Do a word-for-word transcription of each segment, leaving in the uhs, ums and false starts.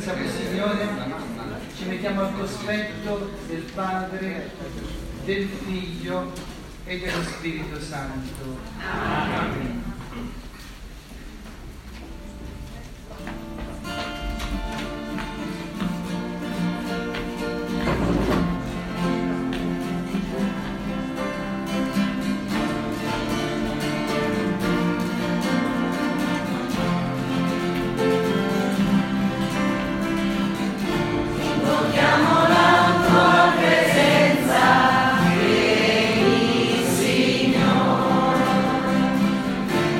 Siamo, Signore, ci mettiamo al cospetto del Padre, del Figlio e dello Spirito Santo. Amen. Signore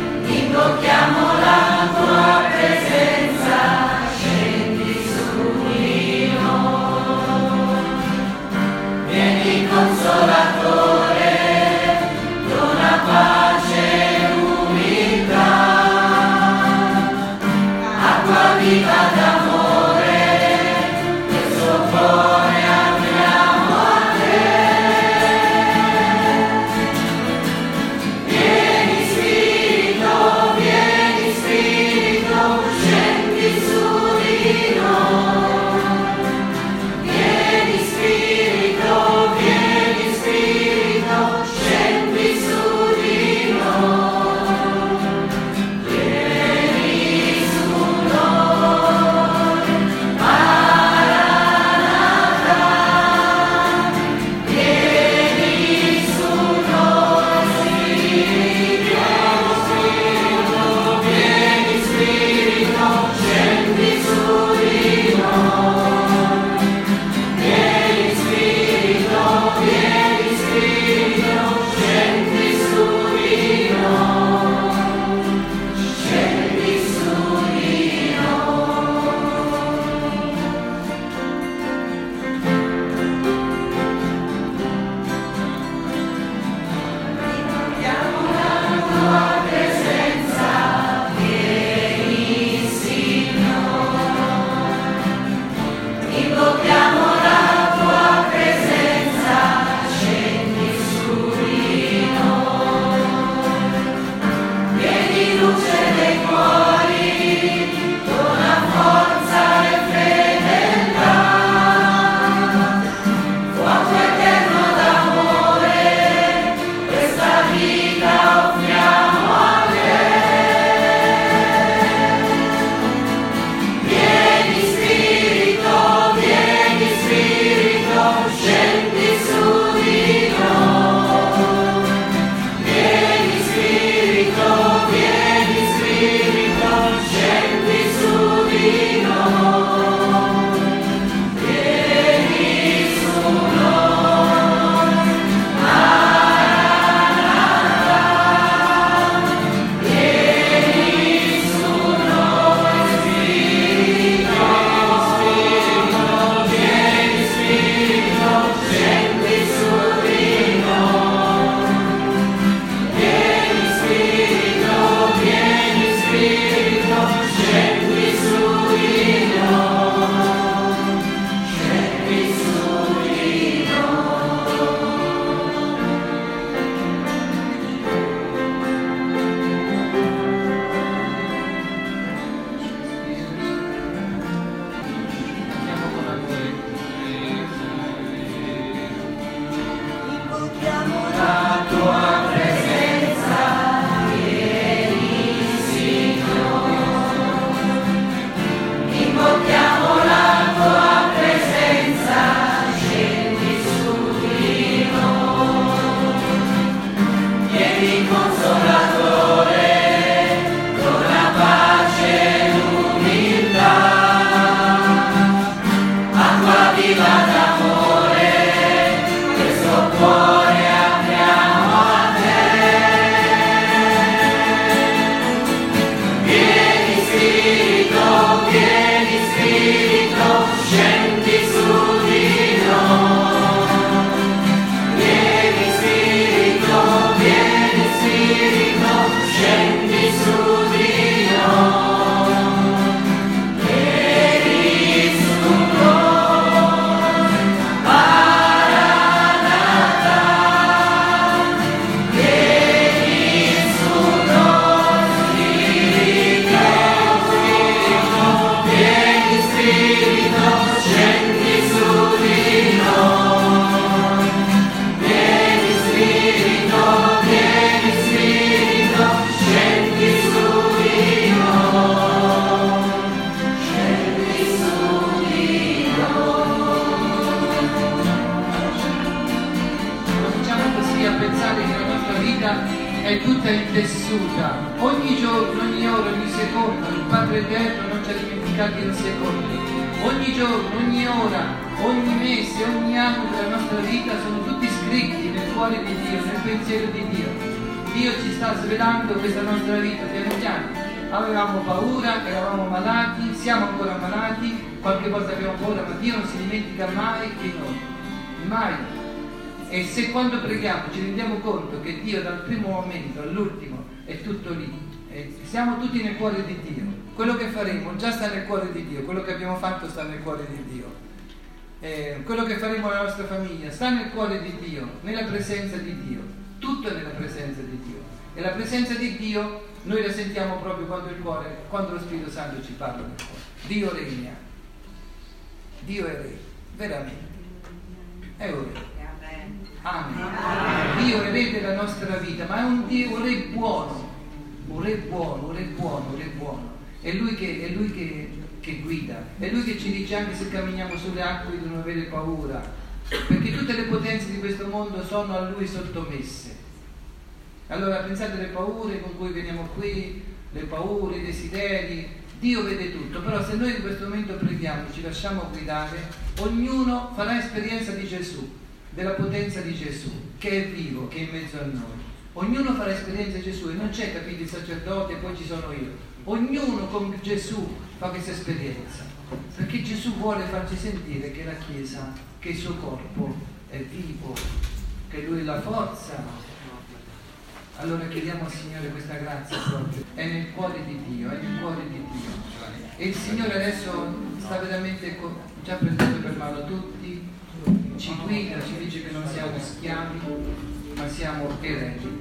l'Eterno non ci ha dimenticati un secondo. Ogni giorno, ogni ora, ogni mese, ogni anno della nostra vita sono tutti scritti nel cuore di Dio, nel pensiero di Dio. Dio ci sta svelando questa nostra vita piano piano. Avevamo paura, eravamo malati, siamo ancora malati, qualche volta abbiamo paura, ma Dio non si dimentica mai di noi, mai. E se quando preghiamo ci rendiamo conto che Dio dal primo momento all'ultimo è tutto lì, e siamo tutti nel cuore di Dio, quello che faremo già sta nel cuore di Dio, quello che abbiamo fatto sta nel cuore di Dio, eh, quello che faremo alla nostra famiglia sta nel cuore di Dio, nella presenza di Dio, tutto è nella presenza di Dio. E la presenza di Dio noi la sentiamo proprio quando il cuore, quando lo Spirito Santo ci parla del cuore. Dio regna, Dio è Re, veramente, è un Re. Amen. Amen. Dio è Re della nostra vita, ma è un Dio, un Re buono, un Re buono, un Re buono, un Re buono. È Lui che, è lui che, che guida, è Lui che ci dice anche se camminiamo sulle acque di non avere paura, perché tutte le potenze di questo mondo sono a Lui sottomesse. Allora pensate alle paure con cui veniamo qui, le paure, i desideri, Dio vede tutto, però se noi in questo momento preghiamo, ci lasciamo guidare, ognuno farà esperienza di Gesù, della potenza di Gesù, che è vivo, che è in mezzo a noi. Ognuno farà esperienza di Gesù e non c'è, capito, il sacerdote e poi ci sono io. Ognuno con Gesù fa questa esperienza, perché Gesù vuole farci sentire che la Chiesa, che il suo corpo è vivo, che Lui è la forza. Allora chiediamo al Signore questa grazia proprio, è nel cuore di Dio, è nel cuore di Dio. E il Signore adesso sta veramente già prendendo per mano tutti, ci guida, ci dice che non siamo schiavi, ma siamo eredi.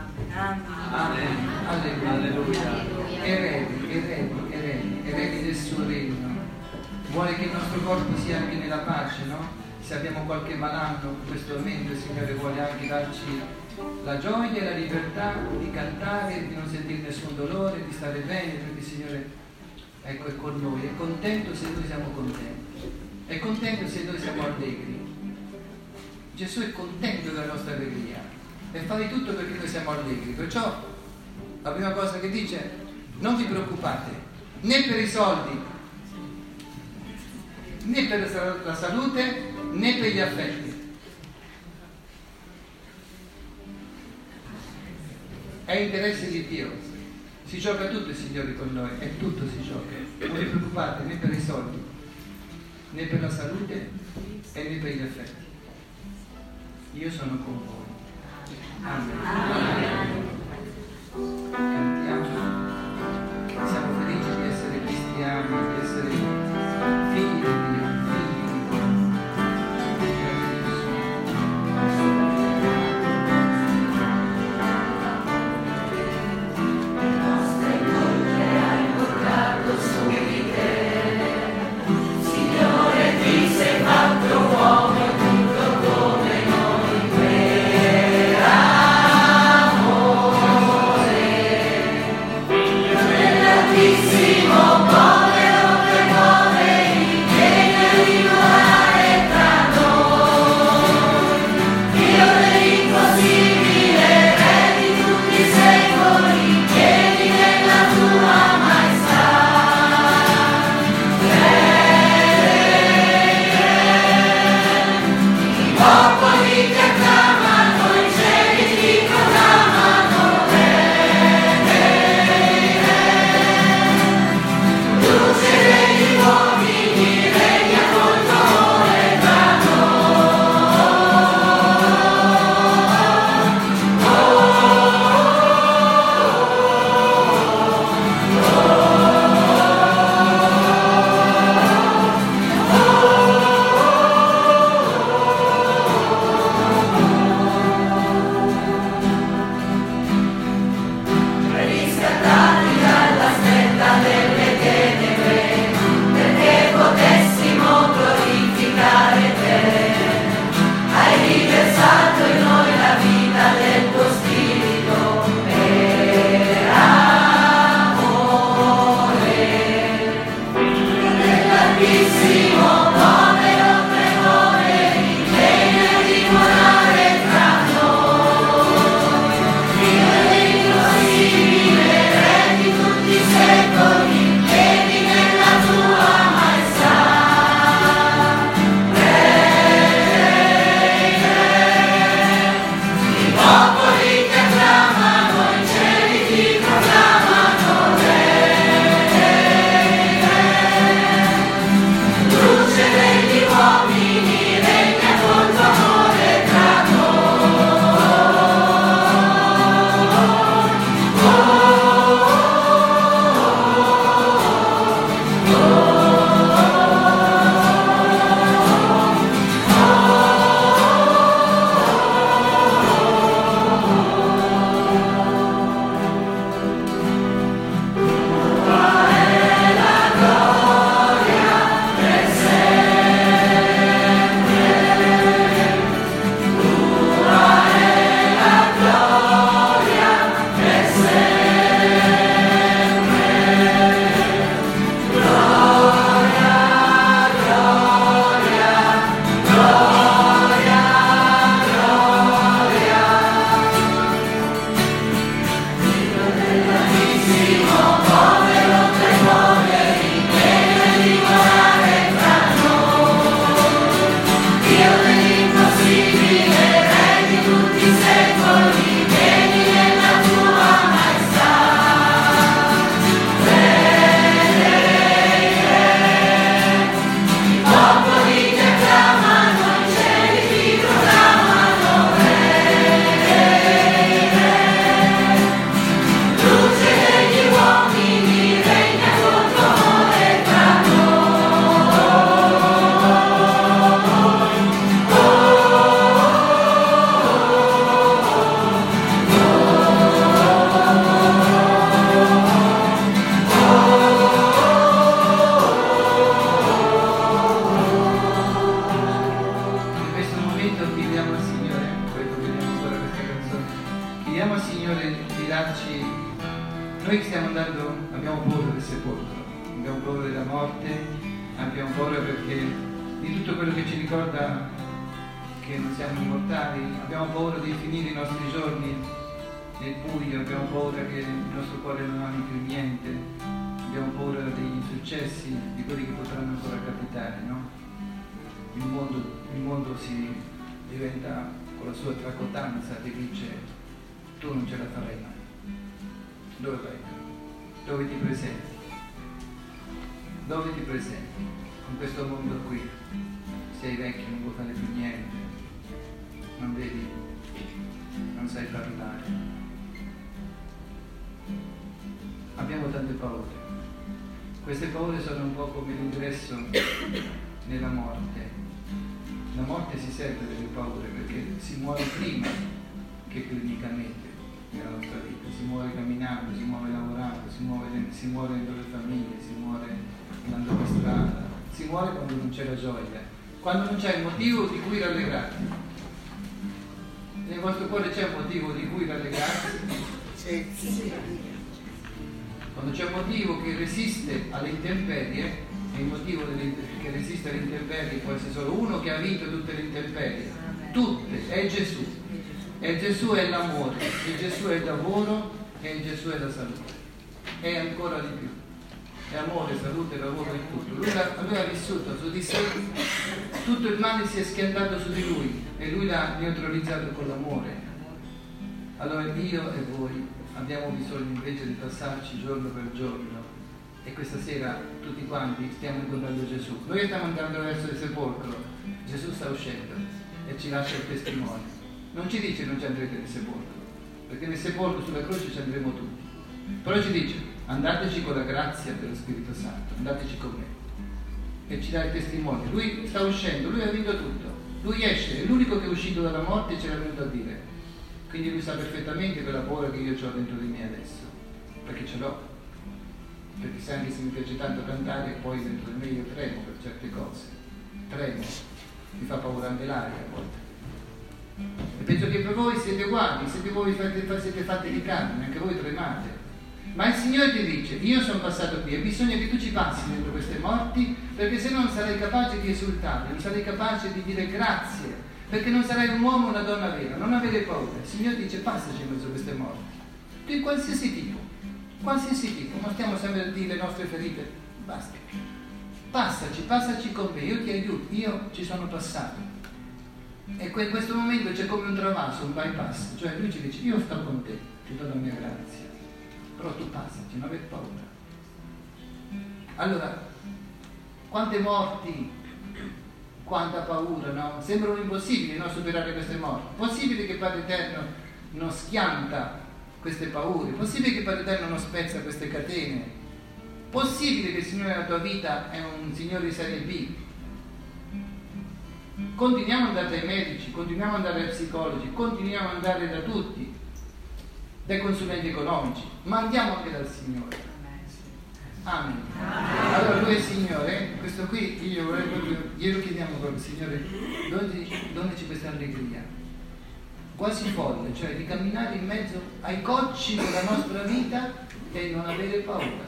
Amen. Alleluia. Eredi, eredi, eredi, eredi del suo regno. Vuole che il nostro corpo sia anche nella pace, no? Se abbiamo qualche malanno in questo momento, il Signore vuole anche darci la gioia e la libertà di cantare, di non sentire nessun dolore, di stare bene, perché il Signore, ecco, è con noi, è contento se noi siamo contenti, è contento se noi siamo allegri. Gesù è contento della nostra allegria e fa di tutto perché noi siamo allegri. Perciò la prima cosa che dice: non vi preoccupate né per i soldi, né per la salute, né per gli affetti. È interesse di Dio, si gioca tutto il Signore con noi, è tutto si gioca. Non vi preoccupate né per i soldi, né per la salute e né per gli affetti. Io sono con voi. Amen. Amen. Cantiamo, siamo felici di essere cristiani, di essere figli di Dio, figli di Dio. Amore paura perché di tutto quello che ci ricorda che non siamo immortali, abbiamo paura di finire i nostri giorni nel buio, abbiamo paura che il nostro cuore non ami più niente, abbiamo paura degli successi, di quelli che potranno ancora capitare, no? Il mondo, il mondo si diventa, con la sua tracotanza, ti dice tu non ce la farai mai. Dove vai? Dove ti presenti? Dove ti presenti? In questo mondo qui sei vecchio, non puoi fare più niente, non vedi, non sai parlare. Abbiamo tante paure. Queste paure sono un po' come l'ingresso nella morte. La morte si serve delle paure perché si muore prima che clinicamente nella nostra vita, si muore camminando, si muore lavorando, si muore, si muore dentro le famiglie, si muore andando per strada, si muore quando non c'è la gioia, quando non c'è il motivo di cui rallegrarti. Nel vostro cuore c'è un motivo di cui rallegrarsi? Sì, sì. Quando c'è un motivo che resiste alle intemperie, e il motivo che resiste alle intemperie può essere solo uno che ha vinto tutte le intemperie, tutte, è Gesù. E Gesù è l'amore, e Gesù è il lavoro, e Gesù è la salute. E ancora di più. È amore, salute, lavoro e tutto. Lui ha, lui ha vissuto su di sé, tutto il male si è schiantato su di lui e lui l'ha neutralizzato con l'amore. Allora io e voi abbiamo bisogno invece di passarci giorno per giorno e questa sera tutti quanti stiamo incontrando Gesù. Noi stiamo andando verso il sepolcro, Gesù sta uscendo e ci lascia il testimone. Non ci dice non ci andrete nel sepolcro, perché nel sepolcro sulla croce ci andremo tutti. Però ci dice andateci con la grazia dello Spirito Santo, andateci con me. E ci dà il testimone. Lui sta uscendo, lui ha vinto tutto. Lui esce, è l'unico che è uscito dalla morte e ce l'ha venuto a dire. Quindi lui sa perfettamente quella paura che io ho dentro di me adesso, perché ce l'ho. Perché se anche se mi piace tanto cantare, poi dentro di me io tremo per certe cose. Tremo, mi fa paura anche l'aria a volte. E penso che per voi siete uguali, siete voi fate, siete fatti di carne, anche voi tremate. Ma il Signore ti dice, io sono passato qui e bisogna che tu ci passi dentro queste morti, perché se no non sarai capace di esultare, non sarai capace di dire grazie, perché non sarai un uomo o una donna vera, non avere paura. Il Signore dice passaci in mezzo a queste morti, di qualsiasi tipo, qualsiasi tipo, non stiamo sempre a dire le nostre ferite, basta, passaci, passaci con me, io ti aiuto, io ci sono passato. E in questo momento c'è come un travaso, un bypass, cioè lui ci dice io sto con te, ti do la mia grazia, però tu passaci, non aver paura. Allora, quante morti, quanta paura, no? Sembrano impossibili, no, superare queste morti. Possibile che Padre Eterno non schianta queste paure, possibile che Padre Eterno non spezza queste catene, possibile che il Signore nella tua vita è un Signore di serie B. Continuiamo ad andare dai medici, continuiamo ad andare dai psicologi, continuiamo ad andare da tutti, dai consulenti economici, ma andiamo anche dal Signore. Amen. Allora lui è il Signore, questo qui io vorrei proprio, glielo chiediamo proprio, Signore, donnaci questa allegria, quasi folle, cioè di camminare in mezzo ai cocci della nostra vita e non avere paura,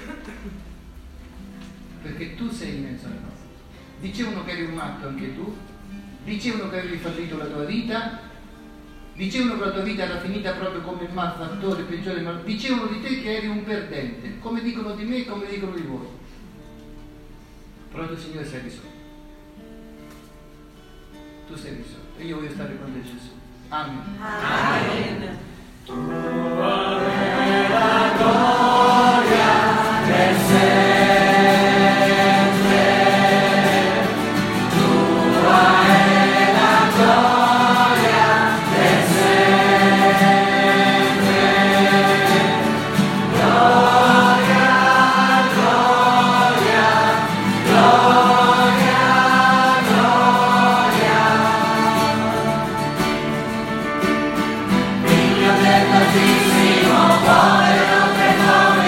perché tu sei in mezzo a noi. Dicevano che eri un matto anche tu, dicevano che avevi fallito la tua vita, dicevano che la tua vita era finita proprio come il malfattore peggiore, ma dicevano di te che eri un perdente, come dicono di me e come dicono di voi. Però tu, Signore, sei risolto. Tu sei risolto e io voglio stare con te, Gesù. Amen. Amen. Tua è la gloria del sempre. Cuore, non tremore.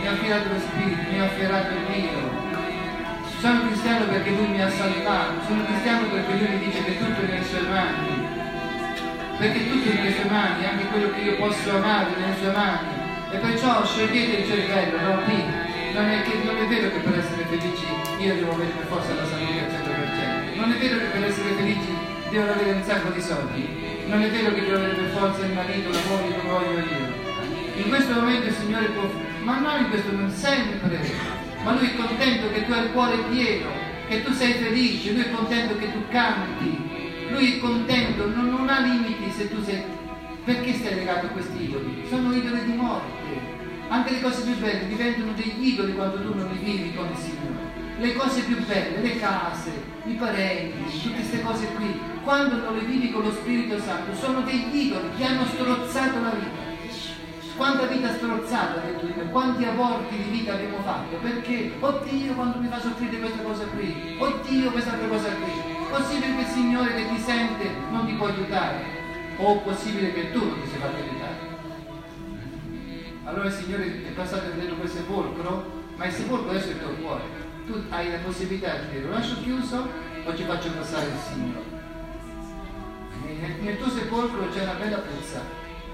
ha affidato lo Spirito, mi ha affidato Dio. Sono cristiano perché Lui mi ha salvato, sono cristiano perché Lui mi dice che tutto è nelle sue mani, perché tutto è nelle sue mani, anche quello che io posso amare è nelle sue mani, e perciò sciogliete il cervello, no? Qui non è, che, non è vero che per essere felici io devo avere per forza la salute al cento per cento, non è vero che per essere felici devo avere un sacco di soldi, non è vero che devo avere per forza il marito, la moglie che voglio io. In questo momento il Signore può, ma non in questo momento, sempre. Ma Lui è contento che tu hai il cuore pieno, che tu sei felice, Lui è contento che tu canti, Lui è contento, non, non ha limiti se tu sei... Perché stai legato a questi idoli? Sono idoli di morte. Anche le cose più belle diventano degli idoli quando tu non li vivi con il Signore. Le cose più belle, le case, i parenti, tutte queste cose qui, quando non le vivi con lo Spirito Santo, sono degli idoli che hanno strozzato la vita. Quanta vita strozzata, detto di me, quanti aborti di vita abbiamo fatto, perché, oddio, quando mi fa soffrire questa cosa qui, oddio, quest'altra cosa qui, possibile che il Signore che ti sente non ti può aiutare, o possibile che tu non ti sei fatto aiutare. Allora il Signore è passato dentro quel sepolcro, ma il sepolcro adesso è il tuo cuore, tu hai la possibilità di dire, lo lascio chiuso o ci faccio passare il Signore. Nel, nel tuo sepolcro c'è una bella puzza.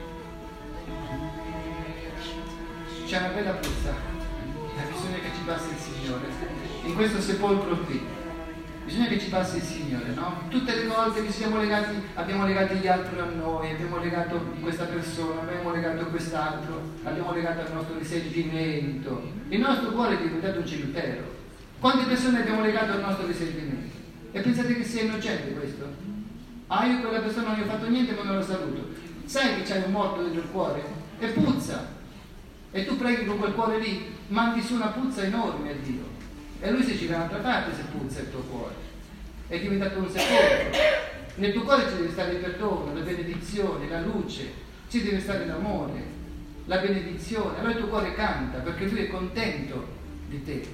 C'è una bella puzza, bisogna che ci passi il Signore. In questo sepolcro qui bisogna che ci passi il Signore, no? Tutte le volte che siamo legati, abbiamo legato gli altri a noi, abbiamo legato questa persona, abbiamo legato quest'altro, abbiamo legato al nostro risentimento. Il nostro cuore è diventato un cimitero. Quante persone abbiamo legato al nostro risentimento? E pensate che sia innocente questo? Ah, io quella persona non gli ho fatto niente ma non lo saluto. Sai che c'hai un morto dentro il cuore? E puzza. E tu preghi con quel cuore lì, mandi su una puzza enorme a Dio. E Lui si gira dall'altra parte se puzza il tuo cuore. È diventato un sepolcro. Nel tuo cuore ci deve stare il perdono, la benedizione, la luce, ci deve stare l'amore, la benedizione. Allora il tuo cuore canta perché Lui è contento di te.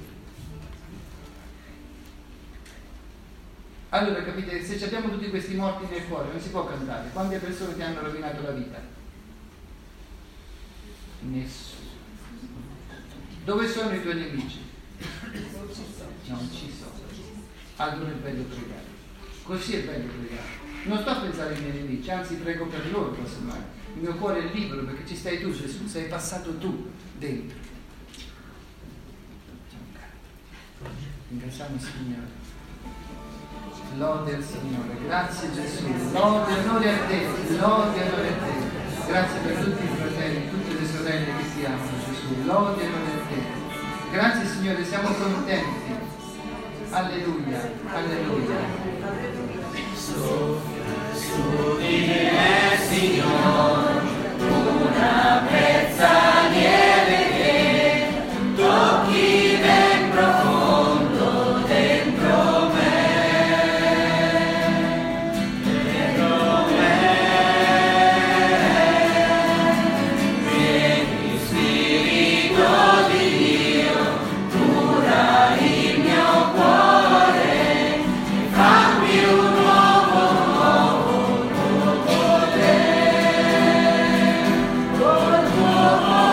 Allora capite, se abbiamo tutti questi morti nel cuore non si può cantare. Quante persone ti hanno rovinato la vita? Nessuno. Dove sono i tuoi nemici? Non ci sono. Allora è bello pregare. Così è bello pregare. Non sto a pensare ai miei nemici, anzi prego per loro casomai. Il mio cuore è libero perché ci stai tu, Gesù, sei passato tu dentro. Ringraziamo il Signore. Lode al Signore. Grazie Gesù. Lode, onore a te. Lode, onore a te. Grazie per tutti i fratelli, tutte le sorelle che ti amano, Gesù. Lode e onore a te. Grazie Signore, siamo contenti. Alleluia, alleluia. Soffia su di me, Signore, una brezza lieve che tocchi ben profondo dentro me. Oh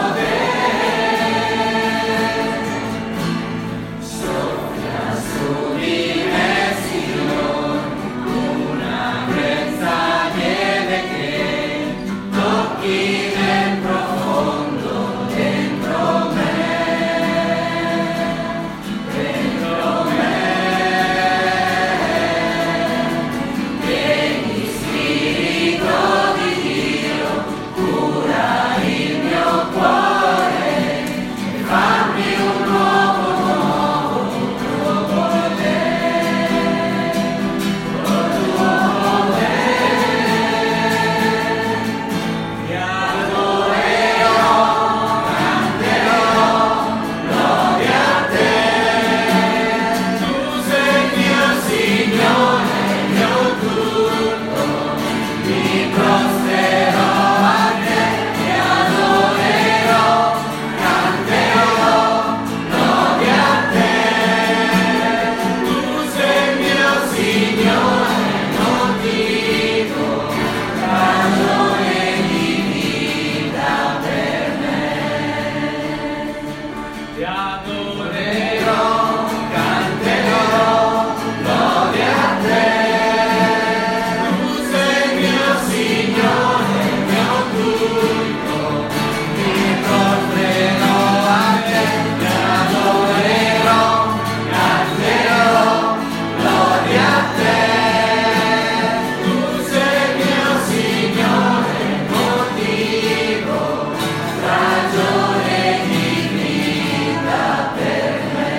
adorerò, canterò, gloria a te. Tu sei mio Signore, mio tutto, mi prostrerò a te, ti adorerò, canterò, gloria a te. Tu sei mio Signore, motivo, ragione di vita per me.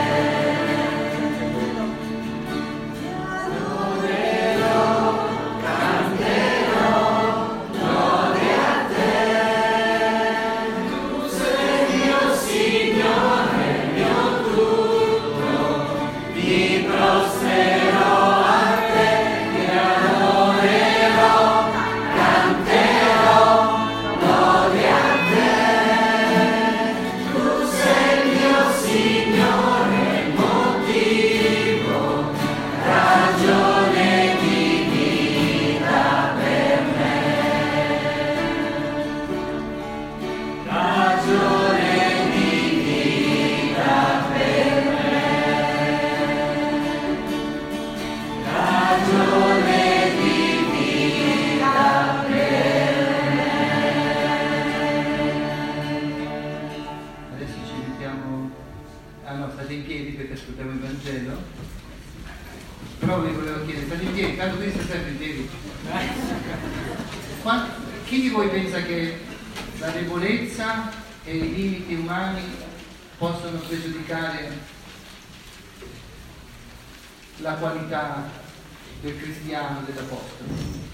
Ti adorerò, canterò, gloria a te. Tu sei mio Signore, mio tutto, mi prostrerò a te, ti adorerò, canterò, gloria a te. Tu sei mio Signore, motivo, ragione di vita per me. Ragione di vita per me. Ragione di vita per me. Adesso ci mettiamo, ah no, state in piedi perché ascoltiamo il Vangelo. Però vi volevo chiedere, state in piedi, tanto Cristo sta in piedi. Qua- chi di voi pensa che la debolezza e i limiti umani possono pregiudicare la qualità del cristiano, dell'apostolo?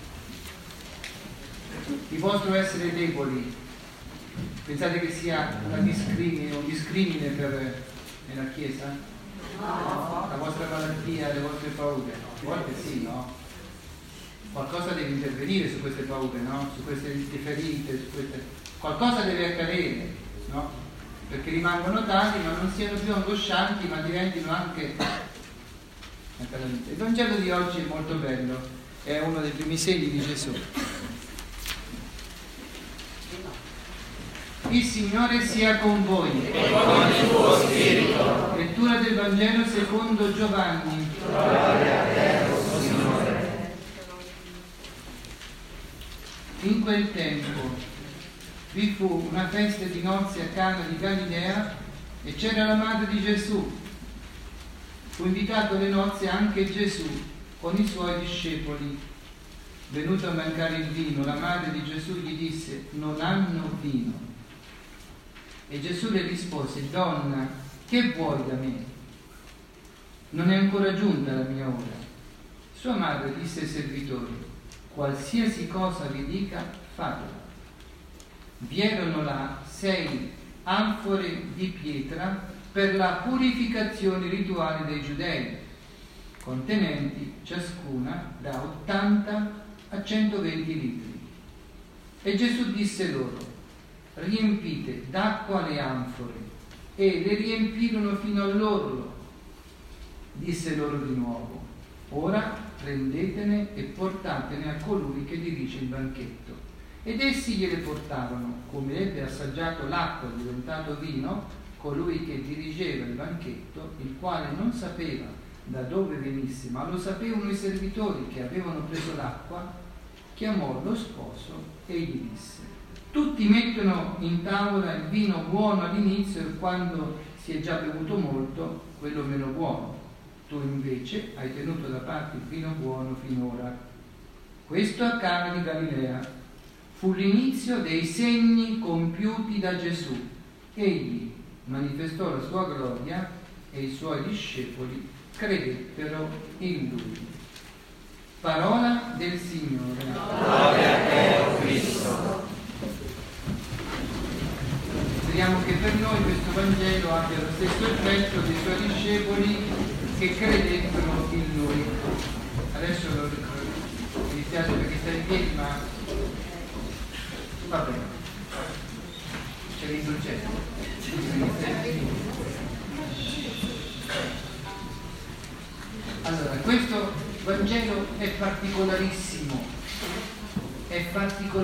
Il vostro essere deboli, pensate che sia una discrimine, un discrimine per nella Chiesa? La vostra malattia, le vostre paure? A volte sì, no? Qualcosa deve intervenire su queste paure, no? Su queste ferite, su queste... qualcosa deve accadere, no? Perché rimangono tali, ma non siano più angoscianti, ma diventino anche... Il Vangelo di oggi è molto bello, è uno dei primi segni di Gesù. Il Signore sia con voi. E con il tuo spirito. Lettura del Vangelo secondo Giovanni. Gloria a te, o Signore. In quel tempo vi fu una festa di nozze a Cana di Galilea e c'era la madre di Gesù. Fu invitato alle nozze anche Gesù con i suoi discepoli. Venuto a mancare il vino, la madre di Gesù gli disse: non hanno vino. E Gesù le rispose: donna, che vuoi da me? Non è ancora giunta la mia ora. Sua madre disse ai servitori: qualsiasi cosa vi dica, fatela. Vi erano là sei anfore di pietra per la purificazione rituale dei giudei, contenenti ciascuna da ottanta a centoventi litri. E Gesù disse loro: riempite d'acqua le anfore, e le riempirono fino all'orlo. Disse loro di nuovo: ora prendetene e portatene a colui che dirige il banchetto. Ed essi gliele portarono. Come ebbe assaggiato l'acqua diventato vino, colui che dirigeva il banchetto, il quale non sapeva da dove venisse, ma lo sapevano i servitori che avevano preso l'acqua, chiamò lo sposo e gli disse: tutti mettono in tavola il vino buono all'inizio e quando si è già bevuto molto, quello meno buono. Tu invece hai tenuto da parte il vino buono finora. Questo a Cana di Galilea fu l'inizio dei segni compiuti da Gesù. Egli manifestò la sua gloria e i suoi discepoli credettero in lui. Parola del Signore. Gloria a te, o Cristo. Speriamo che per noi questo Vangelo abbia lo stesso effetto dei suoi discepoli che credettero in lui. Adesso lo, mi dispiace perché sta in piedi, ma va bene, c'è l'indulgenza. Allora, questo Vangelo è particolarissimo, è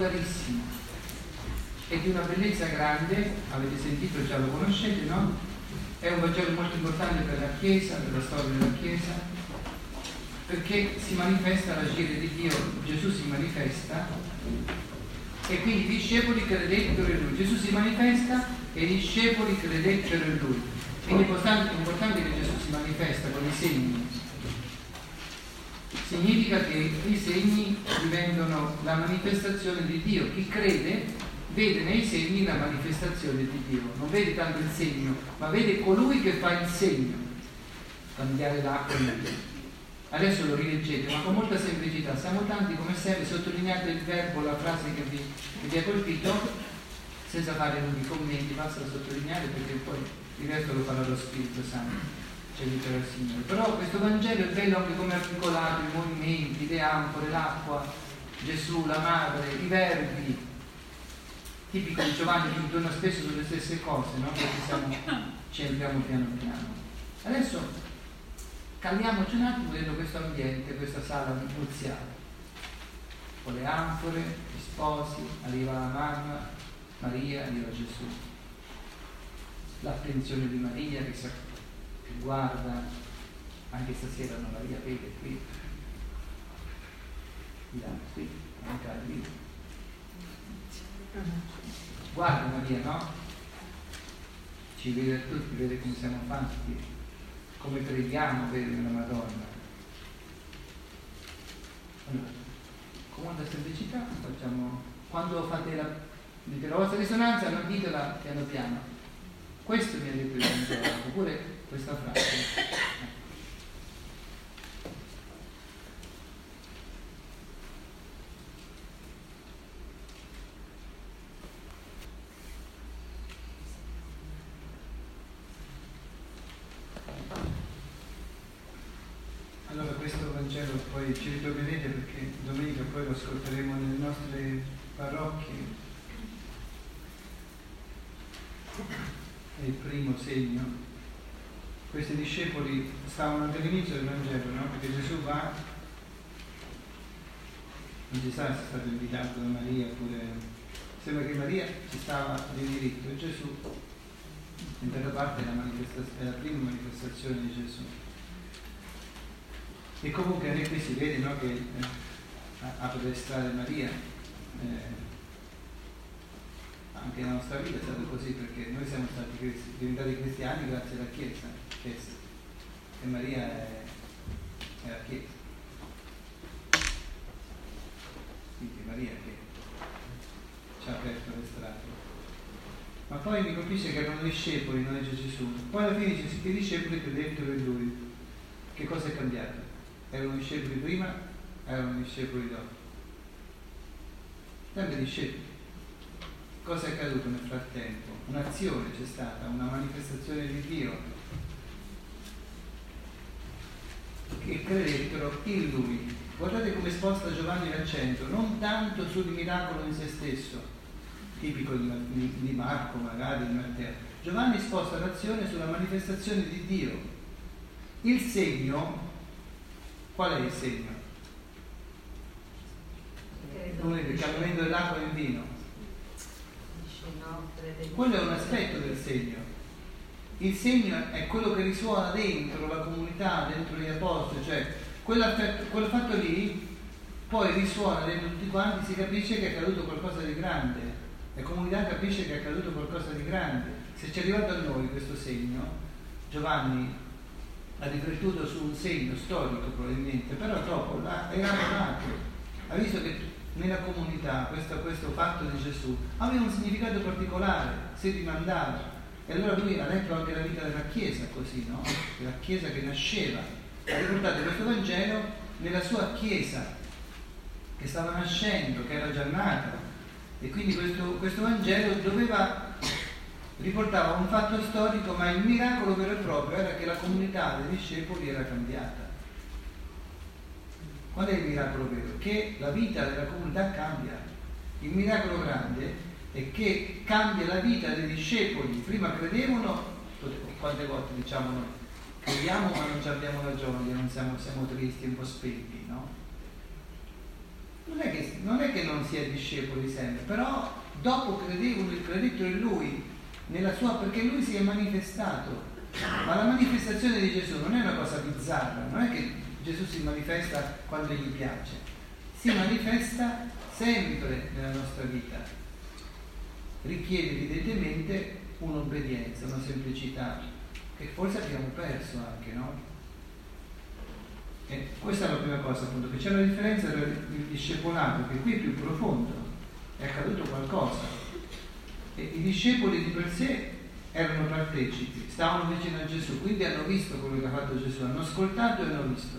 particolarissimo, è di una bellezza grande, avete sentito, già lo conoscete, no? È un Vangelo molto importante per la Chiesa, per la storia della Chiesa, perché si manifesta l'agire di Dio. Gesù si manifesta e quindi i discepoli credettero in Lui. Gesù si manifesta e i discepoli credettero in Lui. Quindi è importante, è importante che Gesù si manifesta con i segni. Significa che i segni diventano la manifestazione di Dio. Chi crede vede nei segni la manifestazione di Dio, non vede tanto il segno, ma vede colui che fa il segno, cambiare l'acqua in vino. Adesso lo rileggete, ma con molta semplicità. Siamo tanti, come sempre, sottolineate il verbo, la frase che vi, che vi ha colpito, senza fare lunghi commenti, basta sottolineare perché poi il resto lo farà lo Spirito Santo. C'è l'Impero del Signore. Però questo Vangelo è bello anche come articolato, i movimenti, le anfore, l'acqua, Gesù, la madre, i verbi. Tipico di Giovanni che torna spesso sulle stesse cose, no? Perché siamo, ci entriamo piano piano. Adesso calmiamoci un attimo dentro questo ambiente, questa sala nuziale. Con le anfore, gli sposi, arriva la mamma, Maria, arriva Gesù. L'attenzione di Maria che sa che guarda, anche stasera non Maria vede qui, di là, qui, anche lì. Guarda Maria, no? Ci vede tutti, vede come siamo fatti, come preghiamo per la Madonna. Allora, con molta semplicità facciamo, quando fate la, dite la vostra risonanza, non ditela piano piano. Questo mi ha detto il Vangelo, oppure questa frase. Allora questo Vangelo poi ci ritornerete perché domenica poi lo ascolteremo nelle nostre parrocchie. È il primo segno. Questi discepoli stavano all'inizio del Vangelo, no? Perché Gesù va, non si sa se è stato invitato da Maria oppure sembra che Maria ci stava di diritto e Gesù in quella parte è la, è la prima manifestazione di Gesù. E comunque anche qui si vede, no, che eh, apre le strade Maria. Eh, anche nella nostra vita è stato così perché noi siamo stati cristi, diventati cristiani grazie alla Chiesa, Chiesa. E Maria è, è la Chiesa. Quindi Maria che ci ha aperto le strade. Ma poi mi colpisce che erano discepoli, non è Gesù. Poi alla fine dice che i discepoli credettero in Lui. Che cosa è cambiato? Erano discepoli prima, erano discepoli dopo. Sempre discepoli. Cosa è accaduto nel frattempo? Un'azione c'è stata, una manifestazione di Dio che credettero in Lui. Guardate come sposta Giovanni l'accento, non tanto sul miracolo in se stesso, tipico di, di, di Marco, magari di Matteo. Giovanni sposta l'azione sulla manifestazione di Dio. Il segno, qual è il segno? Il cambiamento dell'acqua in vino. Quello è un aspetto del segno. Il segno è quello che risuona dentro la comunità, dentro gli apostoli, cioè quel fatto lì poi risuona dentro tutti quanti, si capisce che è accaduto qualcosa di grande, la comunità capisce che è accaduto qualcosa di grande. Se ci è arrivato a noi questo segno, Giovanni ha riflettuto su un segno storico probabilmente, però dopo l'ha elaborato, ha visto che nella comunità questo, questo fatto di Gesù aveva un significato particolare, si rimandava, e allora lui ha letto anche la vita della Chiesa così, no? Della Chiesa che nasceva, ha riportato questo Vangelo nella sua Chiesa che stava nascendo, che era già nata, e quindi questo, questo Vangelo doveva riportava un fatto storico, ma il miracolo vero e proprio era che la comunità dei discepoli era cambiata. Qual è il miracolo vero? Che la vita della comunità cambia. Il miracolo grande è che cambia la vita dei discepoli. Prima credevano, quante volte diciamo noi, crediamo ma non abbiamo la gioia, non siamo, siamo tristi, un po' spenti, no? Non è, che, non è che non si è discepoli sempre, però dopo credevano, credettero in Lui, nella sua, perché Lui si è manifestato. Ma la manifestazione di Gesù non è una cosa bizzarra, non è che Gesù si manifesta quando gli piace, si manifesta sempre nella nostra vita. Richiede evidentemente un'obbedienza, una semplicità che forse abbiamo perso anche, no? E questa è la prima cosa, appunto, che c'è una differenza tra il discepolato, che qui è più profondo, è accaduto qualcosa, e i discepoli di per sé erano partecipi, stavano vicino a Gesù, quindi hanno visto quello che ha fatto Gesù, hanno ascoltato e hanno visto.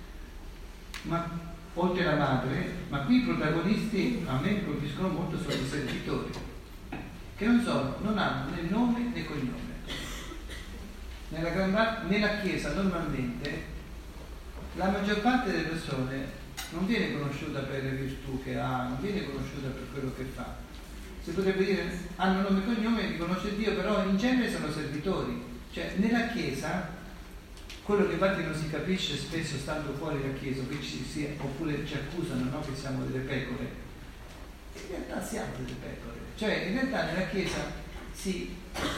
Ma oltre alla madre, ma qui i protagonisti a me colpiscono molto sono i servitori, che non sono, non hanno né nome né cognome. Nella, gran, nella Chiesa normalmente la maggior parte delle persone non viene conosciuta per le virtù che ha, non viene conosciuta per quello che fa. Si potrebbe dire hanno nome e cognome, riconosce Dio, però in genere sono servitori. Cioè nella Chiesa, quello che infatti non si capisce spesso stando fuori dalla Chiesa, qui ci, si, oppure ci accusano, no, che siamo delle pecore, in realtà siamo delle pecore. Cioè in realtà nella Chiesa si...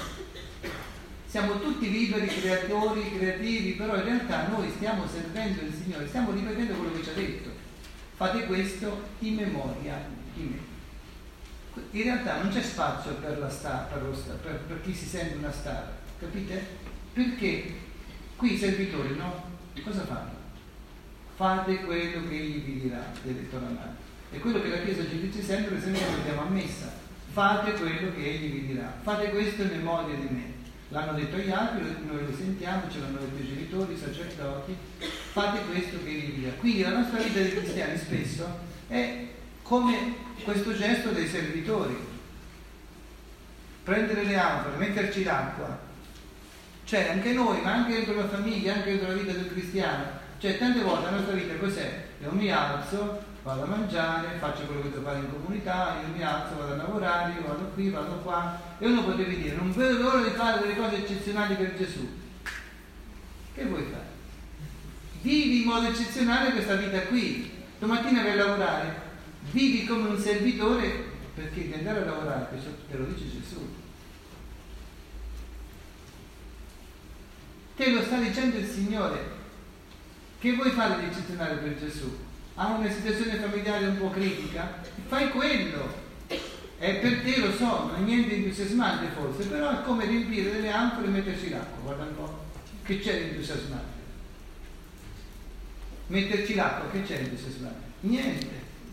siamo tutti liberi, creatori, creativi, però in realtà noi stiamo servendo il Signore, stiamo ripetendo quello che ci ha detto. Fate questo in memoria di me. In realtà non c'è spazio per la star, per, lo star, per, per chi si sente una star, capite? Perché qui i servitori, no? Cosa fanno? Fate quello che egli vi dirà, detto la madre. E quello che la Chiesa ci dice sempre, per esempio, andiamo a messa. Fate quello che egli vi dirà. Fate questo in memoria di me. L'hanno detto agli altri, noi lo sentiamo, ce l'hanno detto i genitori, i sacerdoti, fate questo che vi dirà. Quindi la nostra vita di cristiani spesso è come questo gesto dei servitori. Prendere le anfore, metterci l'acqua. Cioè anche noi, ma anche dentro la famiglia, anche dentro la vita del cristiano. Cioè tante volte la nostra vita cos'è? Io mi alzo, vado a mangiare, faccio quello che devo fare in comunità, io mi alzo, vado a lavorare, io vado qui, vado qua, e uno potrebbe dire non vedo l'ora di fare delle cose eccezionali per Gesù. Che vuoi fare? Vivi in modo eccezionale questa vita qui, domattina vai a lavorare, vivi come un servitore, perché di andare a lavorare, questo te lo dice Gesù, te lo sta dicendo il Signore. Che vuoi fare di eccezionale per Gesù? Ha una situazione familiare un po' critica? Fai quello. E per te lo so, non è niente entusiasmante forse, però è come riempire delle anfore e metterci l'acqua. Guarda un po'. Che c'è di entusiasmante? Metterci l'acqua, che c'è di entusiasmante? Niente.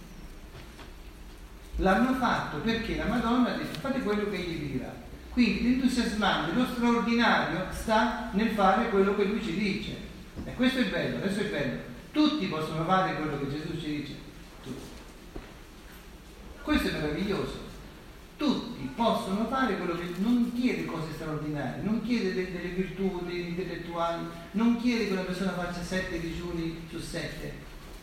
L'hanno fatto perché la Madonna ha detto fate quello che egli vi dirà. Quindi l'entusiasmante, lo straordinario sta nel fare quello che lui ci dice. E questo è bello, adesso è bello. Tutti possono fare quello che Gesù ci dice. Tutti. Questo è meraviglioso. Tutti possono fare quello che non chiede cose straordinarie, non chiede de- delle virtù degli intellettuali, non chiede che una persona faccia sette digiuni su sette.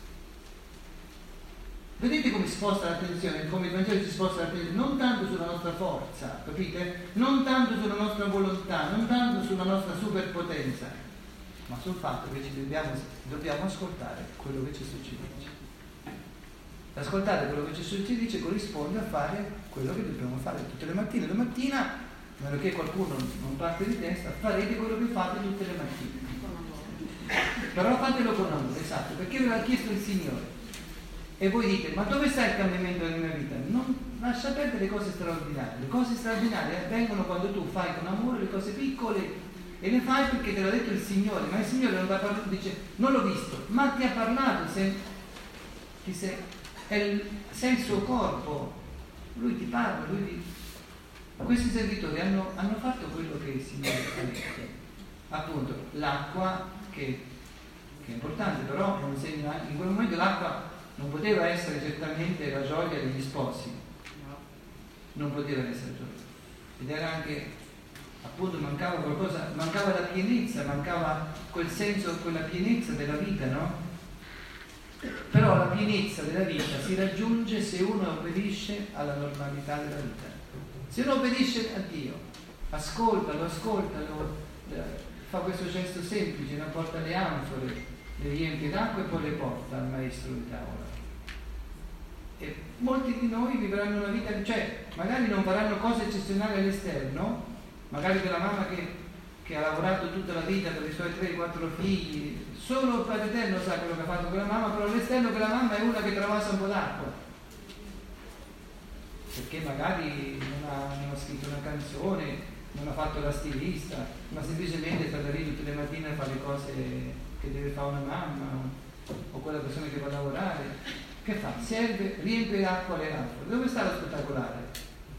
Vedete come si sposta l'attenzione, come il Vangelo si sposta l'attenzione, non tanto sulla nostra forza, capite? Non tanto sulla nostra volontà, non tanto sulla nostra superpotenza, ma sul fatto che ci dobbiamo, dobbiamo ascoltare quello che Gesù ci dice. Ascoltare quello che Gesù ci dice corrisponde a fare quello che dobbiamo fare tutte le mattine. Domattina, a meno che qualcuno non parte di testa, farete quello che fate tutte le mattine. Però fatelo con amore, esatto, perché ve l'ha chiesto il Signore. E voi dite, ma dove sta il cambiamento della mia vita? Non lascia perdere le cose straordinarie. Le cose straordinarie avvengono quando tu fai con amore le cose piccole e le fai perché te l'ha detto il Signore. Ma il Signore non ti ha parlato, dice, non l'ho visto, ma ti ha parlato, se, ti sei, è il, sei il suo corpo. Lui ti parla, lui ti... Questi servitori hanno, hanno fatto quello che il Signore ha detto. Appunto, l'acqua, che, che è importante, però non segna, in quel momento l'acqua non poteva essere certamente la gioia degli sposi, non poteva essere gioia, ed era anche, appunto, mancava qualcosa, mancava la pienezza, mancava quel senso, quella pienezza della vita, no? Però la pienezza della vita si raggiunge se uno obbedisce alla normalità della vita. Se uno obbedisce a Dio, ascolta, lo ascolta, lo, fa questo gesto semplice, non porta le anfore, le riempie d'acqua e poi le porta al maestro di tavola. E molti di noi vivranno una vita, cioè magari non faranno cose eccezionali all'esterno, magari quella mamma che che ha lavorato tutta la vita per i suoi tre quattro figli, solo il Padre Eterno sa quello che ha fatto con la mamma, però l'esterno che la mamma è una che travasa un po' d'acqua, perché magari non ha, non ha scritto una canzone, non ha fatto la stilista, ma semplicemente è stata lì tutte le mattine a fare le cose che deve fare una mamma o quella persona che va a lavorare. Che fa? Serve, riempie l'acqua alle anfore. Dove sta lo spettacolare?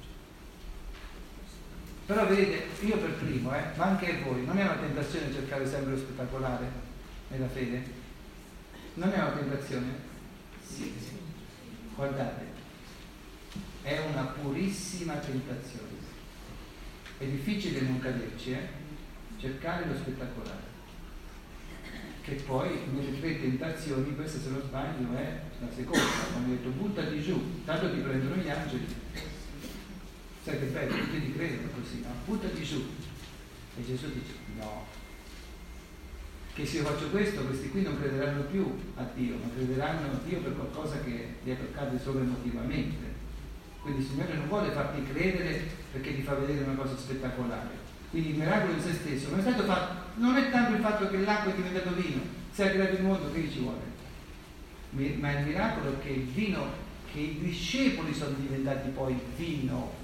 Però vedete, io per primo, eh, ma anche voi, non è una tentazione cercare sempre lo spettacolare nella fede? Non è una tentazione? Sì. Guardate, è una purissima tentazione. È difficile non caderci, eh? Cercare lo spettacolare. Che poi nelle tre tentazioni, questa se non sbaglio è la seconda, quando ho detto buttati giù, tanto ti prendono gli angeli. Sai che bello, tutti ti credono così, no? Buttati giù. E Gesù dice no, che se io faccio questo questi qui non crederanno più a Dio, ma crederanno a Dio per qualcosa che gli accade solo emotivamente. Quindi il Signore non vuole farti credere perché ti fa vedere una cosa spettacolare. Quindi il miracolo in se stesso non è stato fatto, non è tanto il fatto che l'acqua è diventato vino, si è creato il mondo, che ci vuole? Ma il miracolo è che il vino, che i discepoli sono diventati poi vino.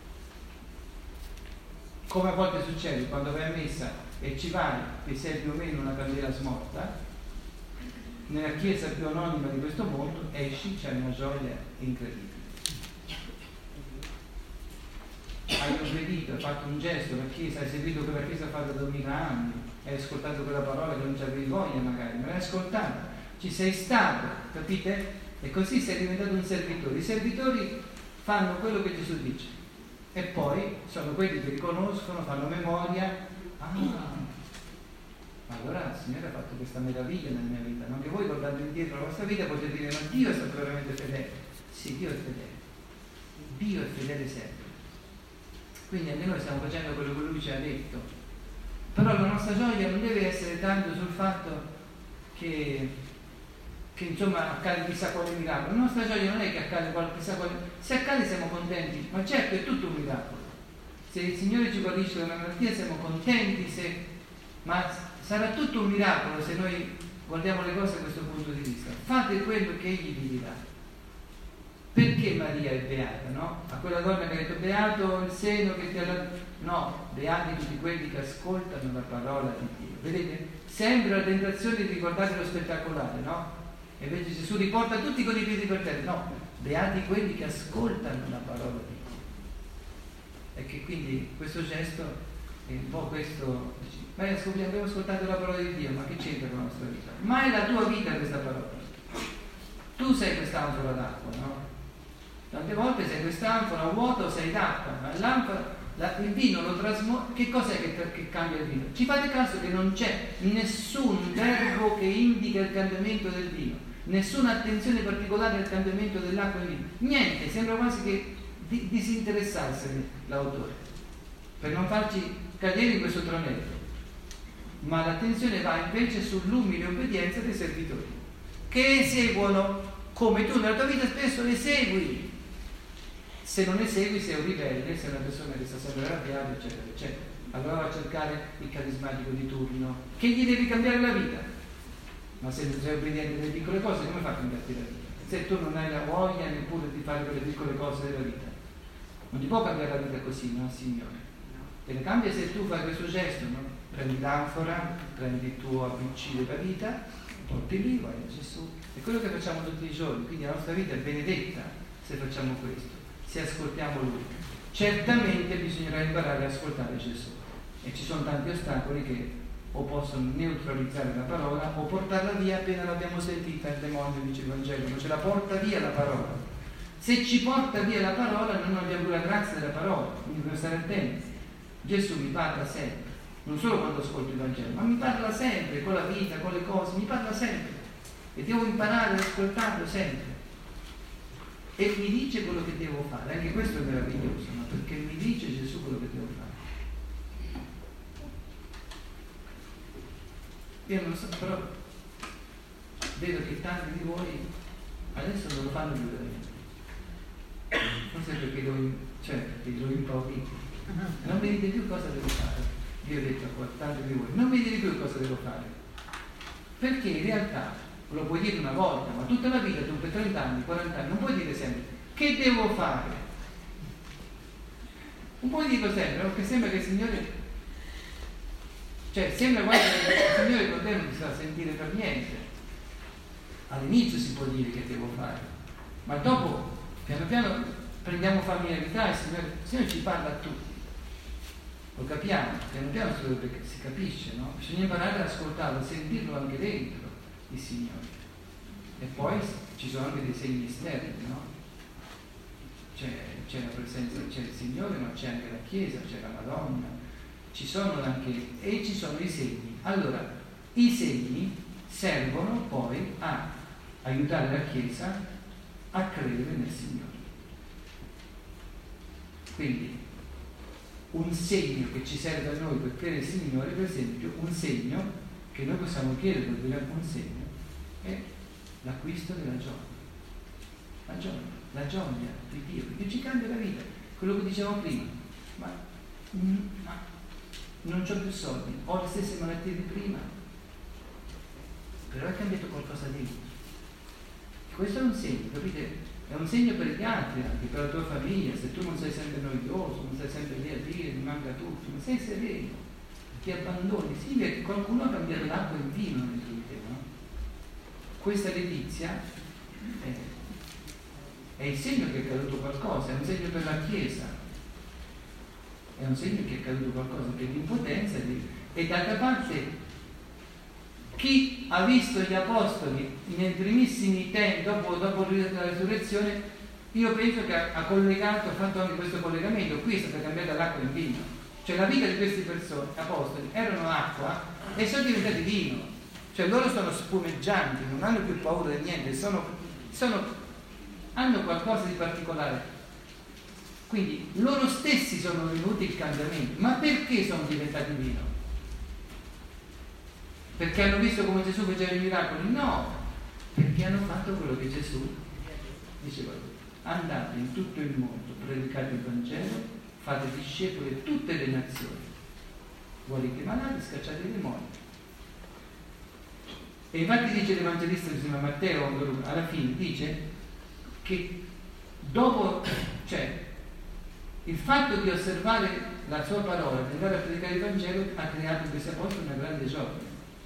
Come a volte succede quando vai a messa e ci vai e sei più o meno una candela smorta, nella chiesa più anonima di questo mondo esci, c'è una gioia incredibile. Hai obbedito, hai fatto un gesto, la chiesa, hai seguito quella chiesa fatta da duemila anni, hai ascoltato quella parola che non ci avevi voglia magari, ma l'hai ascoltata, ci sei stato, capite? E così sei diventato un servitore. I servitori fanno quello che Gesù dice. E poi sono quelli che riconoscono, fanno memoria. Ah, allora il Signore ha fatto questa meraviglia nella mia vita. Non che voi guardando indietro la vostra vita potete dire: ma Dio è stato veramente fedele. Sì, Dio è fedele. Dio è fedele sempre. Quindi anche noi stiamo facendo quello che Lui ci ha detto. Però la nostra gioia non deve essere tanto sul fatto che, che insomma accade chissà quale miracolo. La nostra gioia non è che accade chissà quale. Se accade siamo contenti, ma certo è tutto un miracolo. Se il Signore ci guarisce da una malattia siamo contenti, se... ma sarà tutto un miracolo se noi guardiamo le cose da questo punto di vista. Fate quello che Egli vi dirà. Perché Maria è beata, no? A quella donna che ha detto beato il seno che ti ha dato. No, beati tutti quelli che ascoltano la parola di Dio. Vedete? Sempre la tentazione di ricordare lo spettacolare, no? E invece Gesù riporta tutti con i piedi per terra. No, beati quelli che ascoltano la parola di Dio. E che quindi questo gesto è un po' questo. Beh, abbiamo ascoltato la parola di Dio, ma che c'entra con la nostra vita? Ma è la tua vita questa parola. Tu sei quest'anfora d'acqua, no? Tante volte sei quest'anfora vuota o sei d'acqua, ma l'anfora, la, il vino lo trasmuove. Che cos'è che, che cambia il vino? Ci fate caso che non c'è nessun verbo che indica il cambiamento del vino, nessuna attenzione particolare al cambiamento dell'acqua in vino, niente, sembra quasi che di, disinteressarsene l'autore, per non farci cadere in questo tranello. Ma l'attenzione va invece sull'umile obbedienza dei servitori, che eseguono come tu nella tua vita spesso esegui. Se non esegui sei un ribelle, sei una persona che sta sempre arrabbiata, eccetera, eccetera. Allora va a cercare il carismatico di turno, che gli devi cambiare la vita. Ma se non sei obbediente delle piccole cose, come fa a cambiarti la vita? Se tu non hai la voglia neppure di fare quelle piccole cose della vita, non ti può cambiare la vita così, no, Signore? Te ne cambia se tu fai questo gesto, no? Prendi l'anfora, prendi il tuo A B C della vita, porti lì, vai a Gesù. È quello che facciamo tutti i giorni, quindi la nostra vita è benedetta se facciamo questo, se ascoltiamo Lui. Certamente bisognerà imparare ad ascoltare Gesù, e ci sono tanti ostacoli che o possono neutralizzare la parola o portarla via appena l'abbiamo sentita. Il demonio, dice il Vangelo, non ce la porta via la parola. Se ci porta via la parola non abbiamo più la grazia della parola, quindi dobbiamo stare attenti. Gesù mi parla sempre, non solo quando ascolto il Vangelo, ma mi parla sempre, con la vita, con le cose, mi parla sempre. E devo imparare ad ascoltarlo sempre. E mi dice quello che devo fare. Anche questo è meraviglioso, no? Perché mi dice Gesù quello che devo fare. Io non so, però vedo che tanti di voi adesso non lo fanno più da me. Forse perché lo, cioè, perché lo improvviso. Non vedete più cosa devo fare. Dio ha detto a tanti di voi, non mi dite più cosa devo fare, perché in realtà lo puoi dire una volta, ma tutta la vita, tu per trenta anni, quaranta anni, non puoi dire sempre che devo fare, non puoi dirlo sempre, perché sembra che il Signore, cioè sembra quasi che il Signore con te non ti sa sentire per niente. All'inizio si può dire che devo fare, ma dopo piano piano prendiamo familiarità e il Signore, il Signore ci parla a tutti, lo capiamo, piano piano si capisce, no? Bisogna imparare ad ascoltarlo, a sentirlo anche dentro il Signore. E poi ci sono anche dei segni esterni, no? C'è, c'è la presenza, c'è il Signore, ma c'è anche la Chiesa, c'è la Madonna, ci sono anche, e ci sono i segni. Allora, i segni servono poi a aiutare la Chiesa a credere nel Signore. Quindi un segno che ci serve a noi per credere nel Signore, per esempio, un segno che noi possiamo chiedere per dire un segno è l'acquisto della gioia. La gioia, la gioia di Dio, perché ci cambia la vita. Quello che dicevamo prima, ma, ma non c'ho più soldi, ho le stesse malattie di prima, però è cambiato qualcosa dentro. Questo è un segno, capite? È un segno per gli altri, anche per la tua famiglia. Se tu non sei sempre noioso, non sei sempre lì a dire mi manca tutto, ma sei sereno, ti abbandoni, significa che qualcuno ha cambiato l'acqua in vino nel tuo vita, no? Questa letizia è, è il segno che è accaduto qualcosa, è un segno per la Chiesa, è un segno che è accaduto qualcosa, che l'impotenza è di... E d'altra parte chi ha visto gli apostoli nei primissimi tempi, dopo, dopo la risurrezione, io penso che ha, ha collegato, ha fatto anche questo collegamento. Qui è stata cambiata l'acqua in vino, cioè la vita di queste persone, apostoli, erano acqua e sono diventati vino, cioè loro sono spumeggianti, non hanno più paura di niente, sono, sono, hanno qualcosa di particolare, quindi loro stessi sono venuti il cambiamento. Ma perché sono diventati vino? Perché hanno visto come Gesù faceva i miracoli? No, perché hanno fatto quello che Gesù diceva: andate in tutto il mondo, predicate il Vangelo, fate discepoli di tutte le nazioni, guarite i malati, scacciate i demoni. E infatti dice l'Evangelista insieme a Matteo, alla fine dice che dopo, cioè il fatto di osservare la sua parola, di andare a predicare il Vangelo, ha creato in questi apostoli una grande gioia.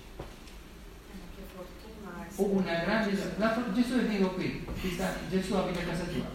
O una grande la, Gesù è venuto qui, qui sta, Gesù abita a casa tua.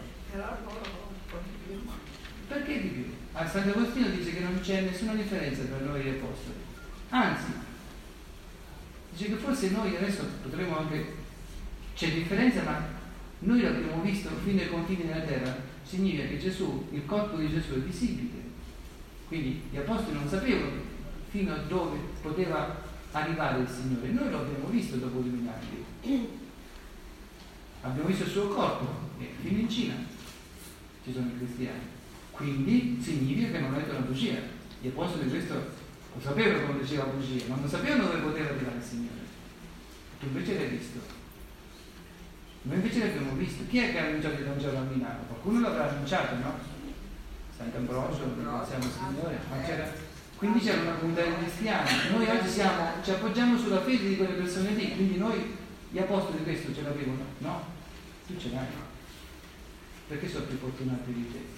Perché di più? A Sant'Agostino dice che non c'è nessuna differenza tra noi e gli apostoli, anzi dice che forse noi adesso potremo anche, c'è differenza, ma noi l'abbiamo visto fino ai confini della terra. Significa che Gesù, il corpo di Gesù è visibile, quindi gli apostoli non sapevano fino a dove poteva arrivare il Signore. Noi lo abbiamo visto dopo duemila anni, abbiamo visto il suo corpo e fino in Cina ci sono i cristiani, quindi significa che non ha detto una bugia. Gli apostoli questo lo sapevano quando diceva bugia, ma non sapevano dove poteva arrivare il Signore. Tu invece l'hai visto, noi invece l'abbiamo visto. Chi è che ha annunciato il Vangelo a Milano? Qualcuno l'avrà annunciato, no? Sant'Ambrogio, ringraziamo il Signore, ma c'era, quindi c'era una comunità di cristiani. Noi oggi siamo, ci appoggiamo sulla fede di quelle persone lì, quindi noi gli apostoli questo ce l'avevano? No? Tu ce l'hai? Perché sono più fortunati di te?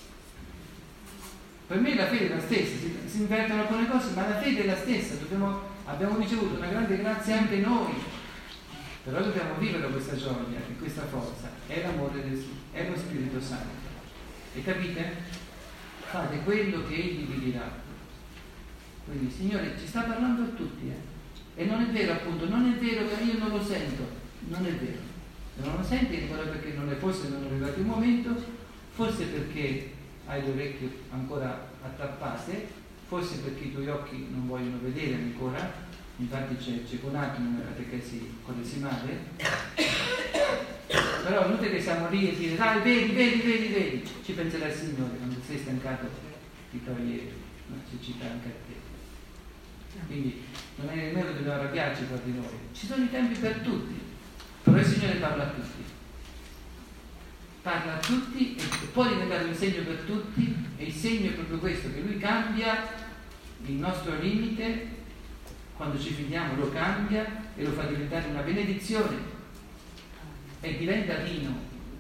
Per me la fede è la stessa, si, si invertono alcune cose, ma la fede è la stessa. Dobbiamo, abbiamo ricevuto una grande grazia anche noi, però dobbiamo vivere questa gioia e questa forza. È l'amore del Signore, è lo Spirito Santo. E capite? Fate quello che Egli vi dirà. Quindi il Signore ci sta parlando a tutti, eh? E non è vero, appunto, non è vero che io non lo sento, non è vero. Se non lo senti è ancora perché non è, forse non è arrivato il momento, forse perché hai le orecchie ancora attappate, forse perché i tuoi occhi non vogliono vedere ancora. Infatti c'è, c'è con altri nella catechesi quaresimale, però noi che siamo lì e dire dai, vedi, vedi, vedi, vedi, ci penserà il Signore, quando sei stancato ti toglie la cecità anche a te. Quindi non è nemmeno che dobbiamo arrabbiarci tra di noi, ci sono i tempi per tutti, però il Signore parla a tutti, parla a tutti e può diventare un segno per tutti, e il segno è proprio questo, che Lui cambia Il nostro limite, quando ci fidiamo, lo cambia e lo fa diventare una benedizione e diventa vino.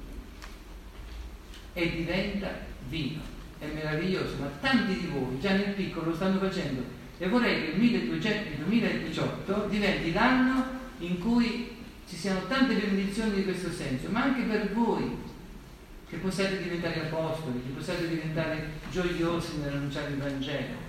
E diventa vino. È meraviglioso, ma tanti di voi già nel piccolo lo stanno facendo e vorrei che il duemiladiciotto diventi l'anno in cui ci siano tante benedizioni di questo senso, ma anche per voi, che possiate diventare apostoli, che possiate diventare gioiosi nell'annunciare il Vangelo.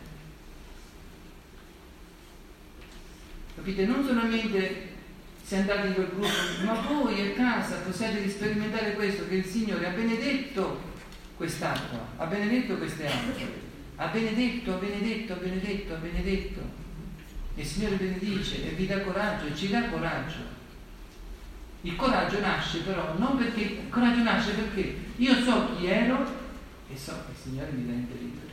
Capite? Non solamente se andate in quel gruppo, ma voi a casa possiate sperimentare questo, che il Signore ha benedetto quest'acqua, ha benedetto queste acque, ha benedetto, ha benedetto, ha benedetto, ha benedetto. Il Signore benedice e vi dà coraggio e ci dà coraggio. Il coraggio nasce però non perché, il coraggio nasce perché io so chi ero e so che il Signore mi rende libero.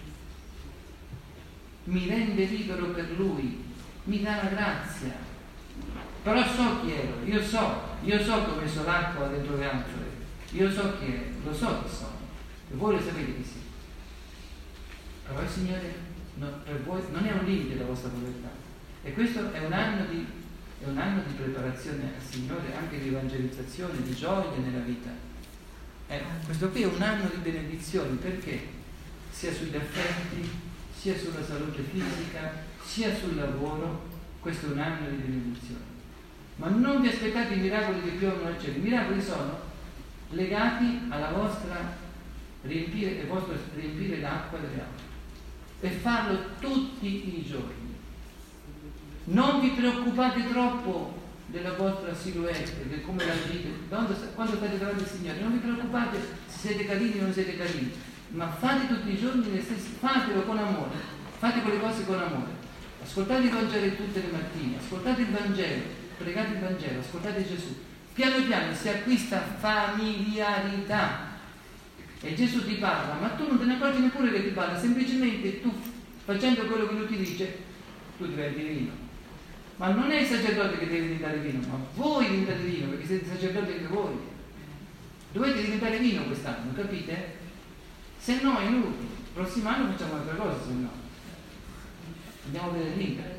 Mi rende libero per Lui, mi dà la grazia. Però so chi ero, io so, io so che ho messo l'acqua dentro le anfore, io so chi ero, lo so chi sono, e voi lo sapete chi siete. Però il Signore no, per voi non è un limite la vostra povertà. E questo è un anno di, è un anno di preparazione al Signore, anche di evangelizzazione, di gioia nella vita. Eh, questo qui è un anno di benedizioni, perché? Sia sugli affetti, sia sulla salute fisica, sia sul lavoro, questo è un anno di benedizioni. Ma non vi aspettate i miracoli che piovono dal cielo. I miracoli sono legati alla vostra riempire, al vostro riempire l'acqua delle acque e farlo tutti i giorni. Non vi preoccupate troppo della vostra silhouette, di come la agite, quando, quando state davanti al Signore, non vi preoccupate se siete carini o non siete carini, ma fate tutti i giorni le stesse, fatelo con amore, fate quelle cose con amore. Ascoltate il Vangelo tutte le mattine, ascoltate il Vangelo, pregate il Vangelo, ascoltate Gesù. Piano piano si acquista familiarità e Gesù ti parla, ma tu non te ne accorgi neppure che ti parla, semplicemente tu, facendo quello che lui ti dice, tu diventi vino. Ma non è il sacerdote che deve diventare vino, ma voi diventate vino, perché siete sacerdoti anche voi. Dovete diventare vino quest'anno, capite? Se no, in il prossimo anno facciamo un'altra cosa, se no. Andiamo a vedere l'Inter.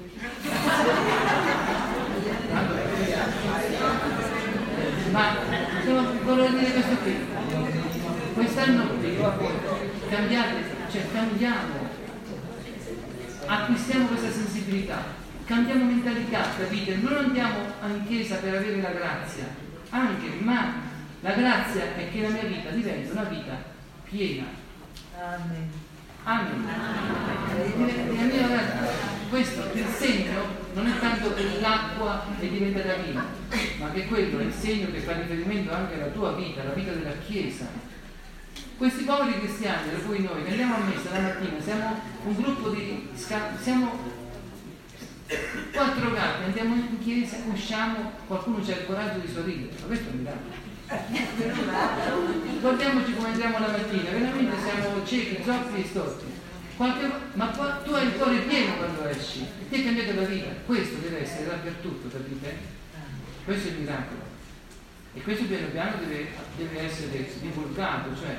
Ma vorrei dire questo qui. Quest'anno cambiate, cioè cambiamo, acquistiamo questa sensibilità. Cambiamo mentalità, capite? Non andiamo in chiesa per avere la grazia, anche, ma la grazia è che la mia vita diventa una vita piena. Amen. Amen. Amen. Questo, il segno non è tanto che l'acqua è diventata vino, ma che quello è il segno che fa riferimento anche alla tua vita, alla vita della Chiesa. Questi poveri cristiani, per cui noi che andiamo a messa la mattina, siamo un gruppo di siamo quattro gatti, andiamo in chiesa, usciamo, qualcuno c'ha il coraggio di sorridere, ma questo è un miracolo. Guardiamoci come andiamo la mattina, veramente siamo ciechi, zoppi e storti. Qualche... ma qua, tu hai il cuore pieno quando esci, ti è cambiata la vita. Questo deve essere dappertutto, capite? Questo è il miracolo. E questo piano piano deve, deve essere divulgato, cioè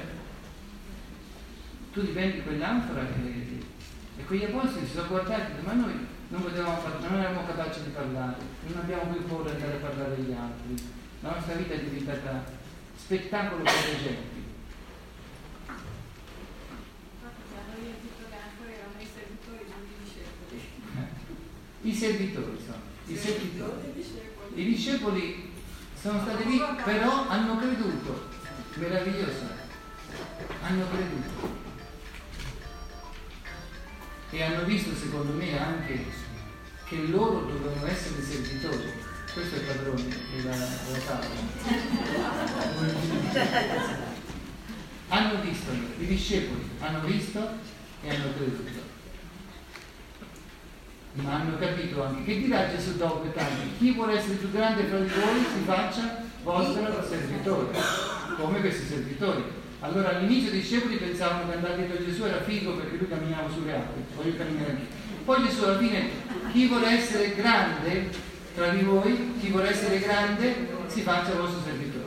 tu diventi quell'anfora e, e quegli apostoli si sono guardati, ma noi non potevamo parlare, non eravamo capaci di parlare, non abbiamo più paura di andare a parlare agli altri. La nostra vita è diventata spettacolo per le genti. I servitori sono. I servitori. I discepoli sono stati lì, però hanno creduto. Meraviglioso. Hanno creduto. E hanno visto, secondo me, anche che loro dovevano essere servitori. Questo è il padrone della, della tavola. Hanno visto, i discepoli hanno visto e hanno creduto. Ma hanno capito anche che dirà Gesù dopo che tanti, chi vuole essere più grande fra di voi si faccia vostro servitore, come questi servitori. Allora all'inizio i discepoli pensavano che andare dietro Gesù era figo perché lui camminava sulle acque, voglio camminare anche. Poi Gesù alla fine, chi vuole essere grande tra di voi, chi vuole essere grande si faccia vostro servitore.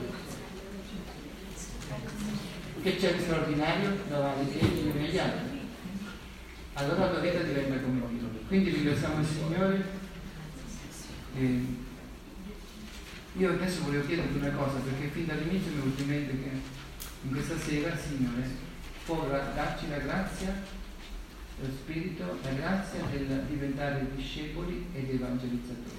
Che c'è di straordinario davanti a te e agli altri? Allora la tua vita diventa come Dio. Quindi ringraziamo il Signore. E io adesso volevo chiedervi una cosa, perché fin dall'inizio mi è venuto in mente che in questa sera, Signore, può darci la grazia, lo Spirito, la grazia del diventare discepoli ed evangelizzatori.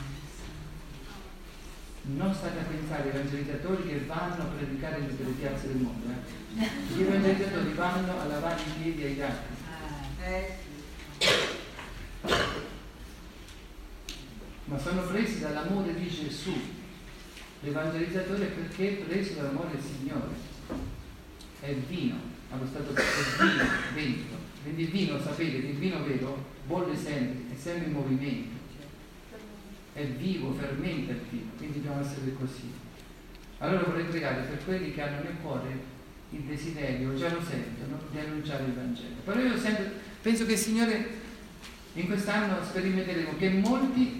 Non state a pensare ai evangelizzatori che vanno a predicare in tutte le piazze del mondo. Eh? Gli evangelizzatori vanno a lavare i piedi ai gatti. Ma sono presi dall'amore di Gesù. L'evangelizzatore è perché è preso dall'amore del Signore. È vino, allo stato è vino dentro. Quindi il vino, sapete che il vino vero bolle sempre, è sempre in movimento. È vivo, fermenta il vino, quindi dobbiamo essere così. Allora vorrei pregare per quelli che hanno nel cuore il desiderio, già lo sentono, di annunciare il Vangelo. Però io sento, penso che il Signore in quest'anno sperimenteremo che molti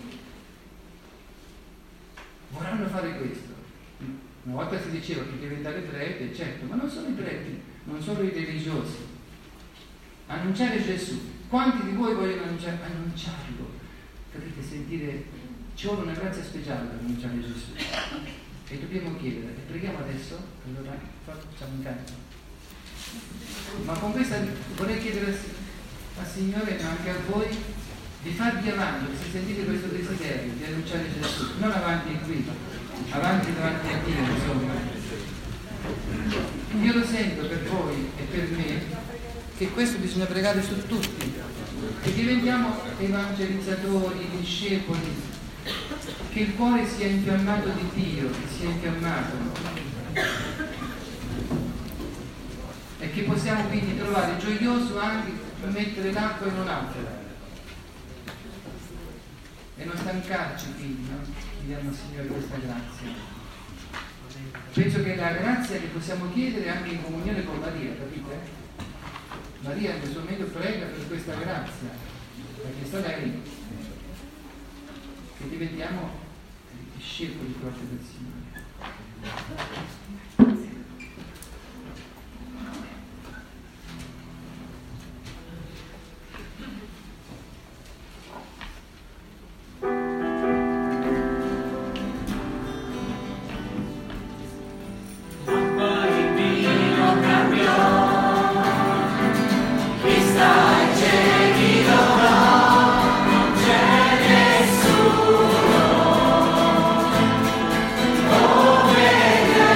vorranno fare questo. Una volta si diceva che diventare prete, certo, ma non sono i preti, non sono i religiosi. Annunciare Gesù. Quanti di voi vogliono annunciare? Annunciarlo. Capite? Sentire... Ci vuole una grazia speciale per annunciare Gesù. E dobbiamo chiedere, e preghiamo adesso, allora facciamo un canto. Ma con questa vorrei chiedere al Signore, ma anche a voi, di farvi avanti, se sentite questo desiderio di annunciare Gesù, non avanti qui, avanti davanti a Dio, insomma. Io lo sento per voi e per me, che questo bisogna pregare su tutti, che diventiamo evangelizzatori, discepoli, che il cuore sia infiammato di Dio, che sia infiammato, e che possiamo quindi trovare gioioso anche per mettere l'acqua in un'altra e non stancarci quindi, no? Chiediamo al Signore questa grazia. Penso che la grazia che possiamo chiedere anche in comunione con Maria, capite? Maria in questo momento prega per questa grazia, perché sta lei, che diventiamo discepoli proprio del Signore. Oh,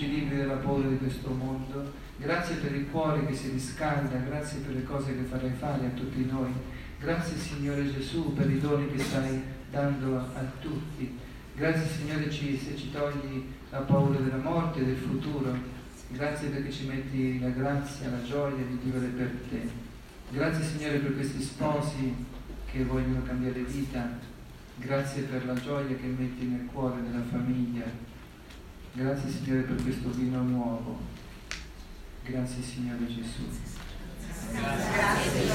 ci liberi dalla paura di questo mondo. Grazie per il cuore che si riscalda, grazie per le cose che farai fare a tutti noi. Grazie Signore Gesù per i doni che stai dando a, a tutti. Grazie Signore ci, se ci togli la paura della morte e del futuro. Grazie perché ci metti la grazia, la gioia di vivere per te. Grazie Signore per questi sposi che vogliono cambiare vita. Grazie per la gioia che metti nel cuore della famiglia. Grazie Signore per questo vino nuovo. Grazie Signore Gesù. Grazie,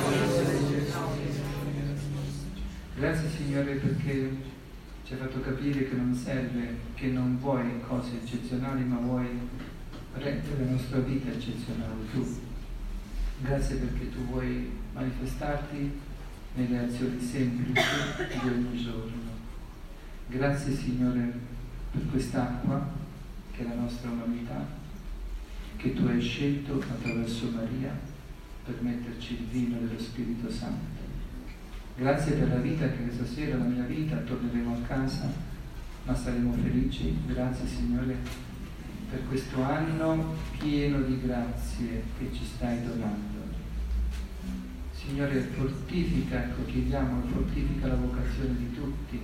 Grazie Signore perché ci hai fatto capire che non serve, che non vuoi cose eccezionali, ma vuoi rendere la nostra vita eccezionale tu. Grazie perché tu vuoi manifestarti nelle azioni semplici di ogni giorno. Grazie Signore per quest'acqua che è la nostra umanità, che tu hai scelto attraverso Maria per metterci il vino dello Spirito Santo. Grazie per la vita che questa sera, la mia vita, torneremo a casa, ma saremo felici. Grazie Signore per questo anno pieno di grazie che ci stai donando. Signore, fortifica, ecco, chiediamo, fortifica la vocazione di tutti.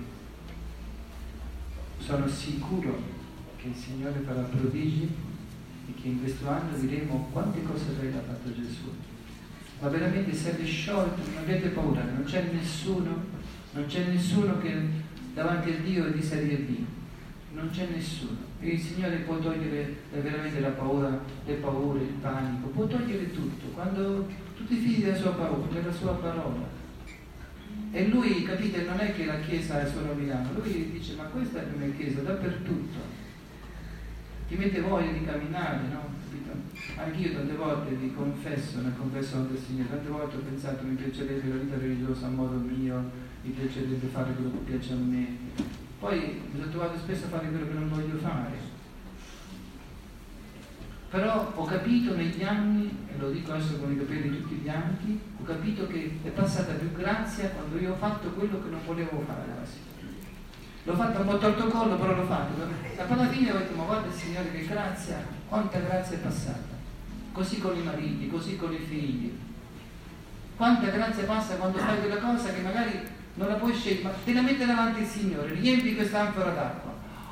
Sono sicuro che il Signore farà prodigi e che in questo anno diremo quante cose belle ha fatto Gesù. Ma veramente siete sciolti, non avete paura, non c'è nessuno, non c'è nessuno che davanti a Dio è di serie B, non c'è nessuno. E il Signore può togliere veramente la paura, le paure, il panico, può togliere tutto, quando tu ti fidi della sua paura, della sua parola. E lui, capite, non è che la Chiesa è solo a Milano, lui dice, ma questa è una Chiesa dappertutto. Ti mette voglia di camminare, no? Anch'io tante volte vi confesso, nel confesso del Signore, tante volte ho pensato mi piacerebbe la vita religiosa a modo mio, mi piacerebbe fare quello che piace a me. Poi mi sono trovato spesso a fare quello che non voglio fare. Però ho capito negli anni, e lo dico adesso con i capelli tutti bianchi, ho capito che è passata più grazia quando io ho fatto quello che non volevo fare. L'ho fatto un po' torto collo, però l'ho fatto. E poi alla fine ho detto, ma guarda Signore che grazia, quanta grazia è passata. Così con i mariti, così con i figli. Quanta grazia passa quando fai quella cosa che magari non la puoi scegliere, ma te la mette davanti il Signore, riempi quest'anfora d'acqua.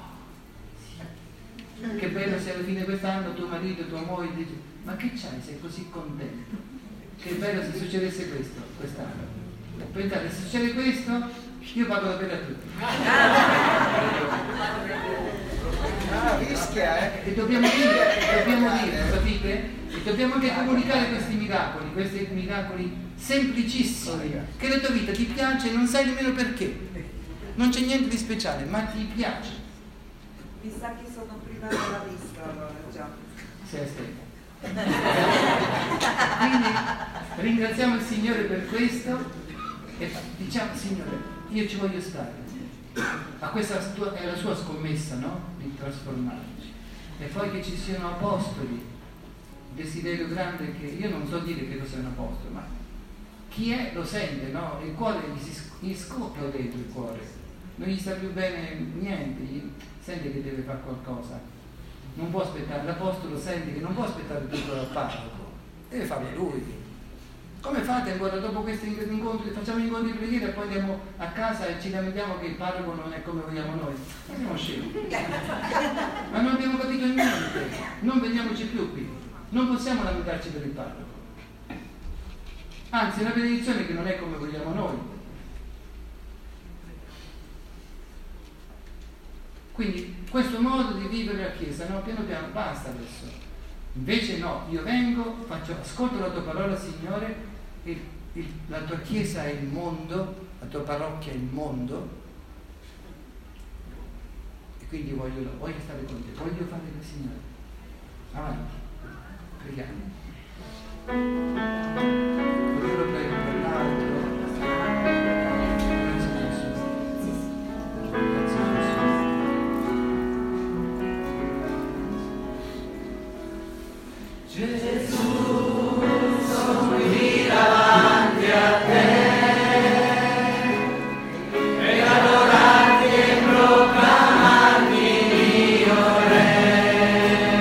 Che bello se alla fine quest'anno tuo marito, tua moglie dice, ma che c'hai, sei così contento? Che bello se succedesse questo quest'anno. Pensate, se succede questo, io pago da bere a tutti. Ah, rischia, eh? E dobbiamo dire, dobbiamo dire, capite? E dobbiamo anche comunicare questi miracoli, questi miracoli semplicissimi, che la tua vita ti piace e non sai nemmeno perché. Non c'è niente di speciale, ma ti piace. Mi sa che sono prima della vista allora già. Sei stata. Quindi ringraziamo il Signore per questo e diciamo, Signore, io ci voglio stare. Ma questa è la sua scommessa, no? Di trasformarci. E poi che ci siano apostoli, il desiderio grande che io non so dire che cos'è un apostolo, ma chi è lo sente, no? Il cuore gli, si, gli scoppia dentro il cuore, non gli sta più bene niente, gli, sente che deve fare qualcosa, non può aspettare, l'apostolo sente che non può aspettare tutto dal parroco, deve farlo lui. Come fate ancora dopo questi incontri? Facciamo incontri di preghiera e poi andiamo a casa e ci lamentiamo che il parroco non è come vogliamo noi. Ma siamo scemi. Ma non abbiamo capito niente. Non vediamoci più qui. Non possiamo lamentarci per il parroco. Anzi, è una benedizione che non è come vogliamo noi. Quindi questo modo di vivere la Chiesa, no, piano piano, basta adesso. Invece no, io vengo, faccio, ascolto la tua parola, Signore, e il, la tua Chiesa è il mondo, la tua parrocchia è il mondo, e quindi voglio, voglio stare con te, voglio fare il Signore. Avanti, preghiamo. Io lo prego per l'altro. Grazie Gesù. Grazie Gesù. Gesù, sono qui davanti a te e adorarti e proclamarti mio Re.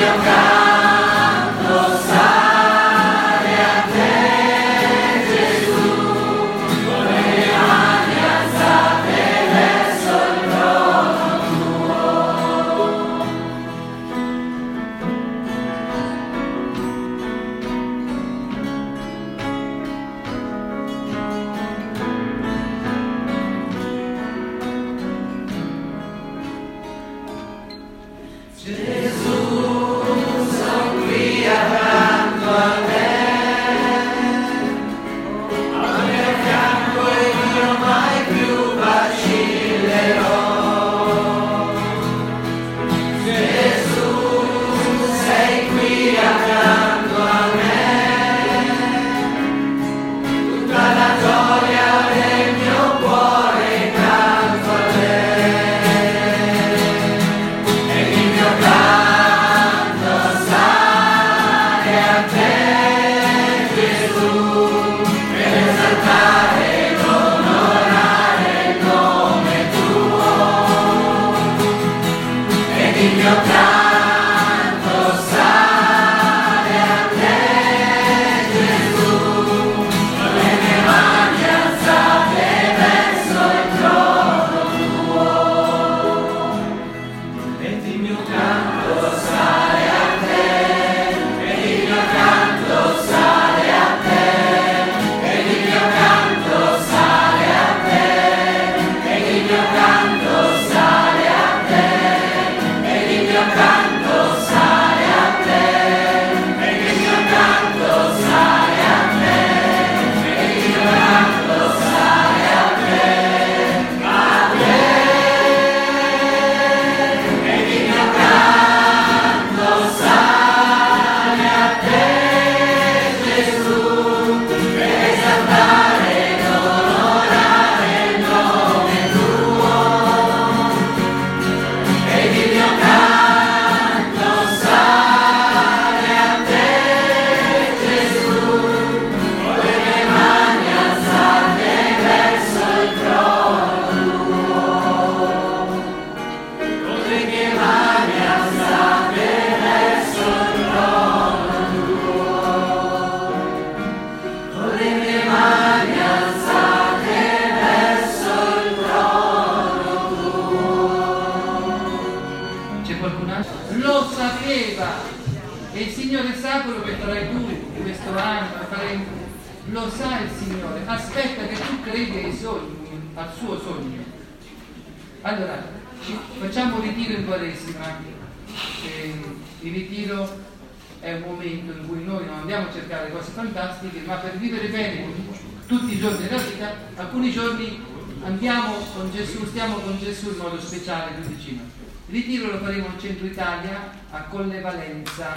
Lo sa il Signore, aspetta che tu credi ai sogni, al suo sogno. Allora, ci facciamo un ritiro in Quaresima. Eh, il ritiro è un momento in cui noi non andiamo a cercare cose fantastiche, ma per vivere bene tutti i giorni della vita, alcuni giorni andiamo con Gesù, stiamo con Gesù in modo speciale, più vicino. Il ritiro lo faremo in centro Italia, a Colle Valenza.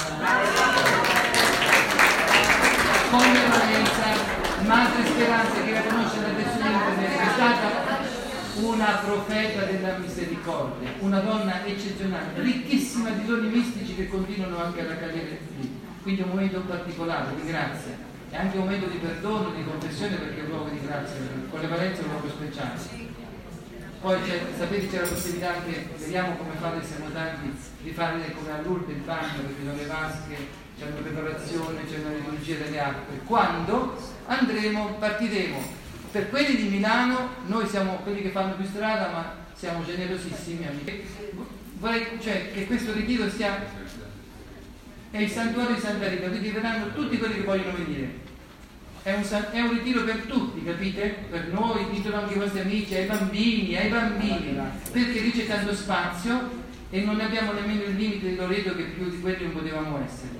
Colle Valenza, Madre Speranza, che la conosce da persone internet, è stata una profeta della misericordia, una donna eccezionale, ricchissima di doni mistici che continuano anche ad accadere lì. Quindi è un momento particolare di grazia, è anche un momento di perdono, di confessione, perché è un luogo di grazia. Colle Valenza è un luogo speciale. Poi sapete, c'è la possibilità anche, vediamo come fate, siamo tanti, di fare come a Lourdes il bagno, perché sono le vasche, c'è una preparazione, c'è una liturgia delle acque. Quando andremo, partiremo. Per quelli di Milano, noi siamo quelli che fanno più strada, ma siamo generosissimi amici. Vorrei, cioè, che questo ritiro sia, è il santuario di Santa Rita, quindi verranno tutti quelli che vogliono venire. È un, è un ritiro per tutti, capite? Per noi, ditelo anche ai vostri amici, ai bambini, ai bambini, perché lì c'è tanto spazio e non abbiamo nemmeno il limite di Loreto, che più di quelli non potevamo essere.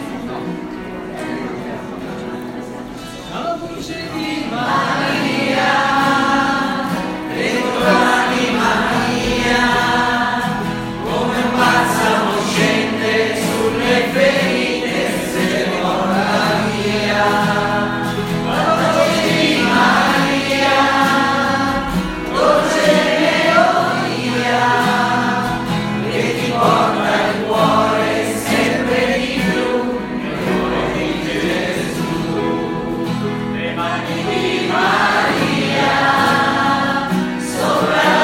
La voce di Maria, dentro l'anima mia, come un balsamo scende sulle ferite se morta via. Maria, sopra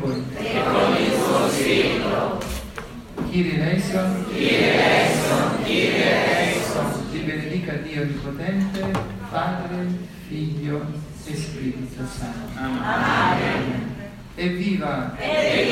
voi. E con il suo spirito. Kyrie eleison, Kyrie eleison, Kyrie eleison. Vi benedica Dio Onnipotente, Padre, Figlio e Spirito Santo. Amen. Evviva! Evviva!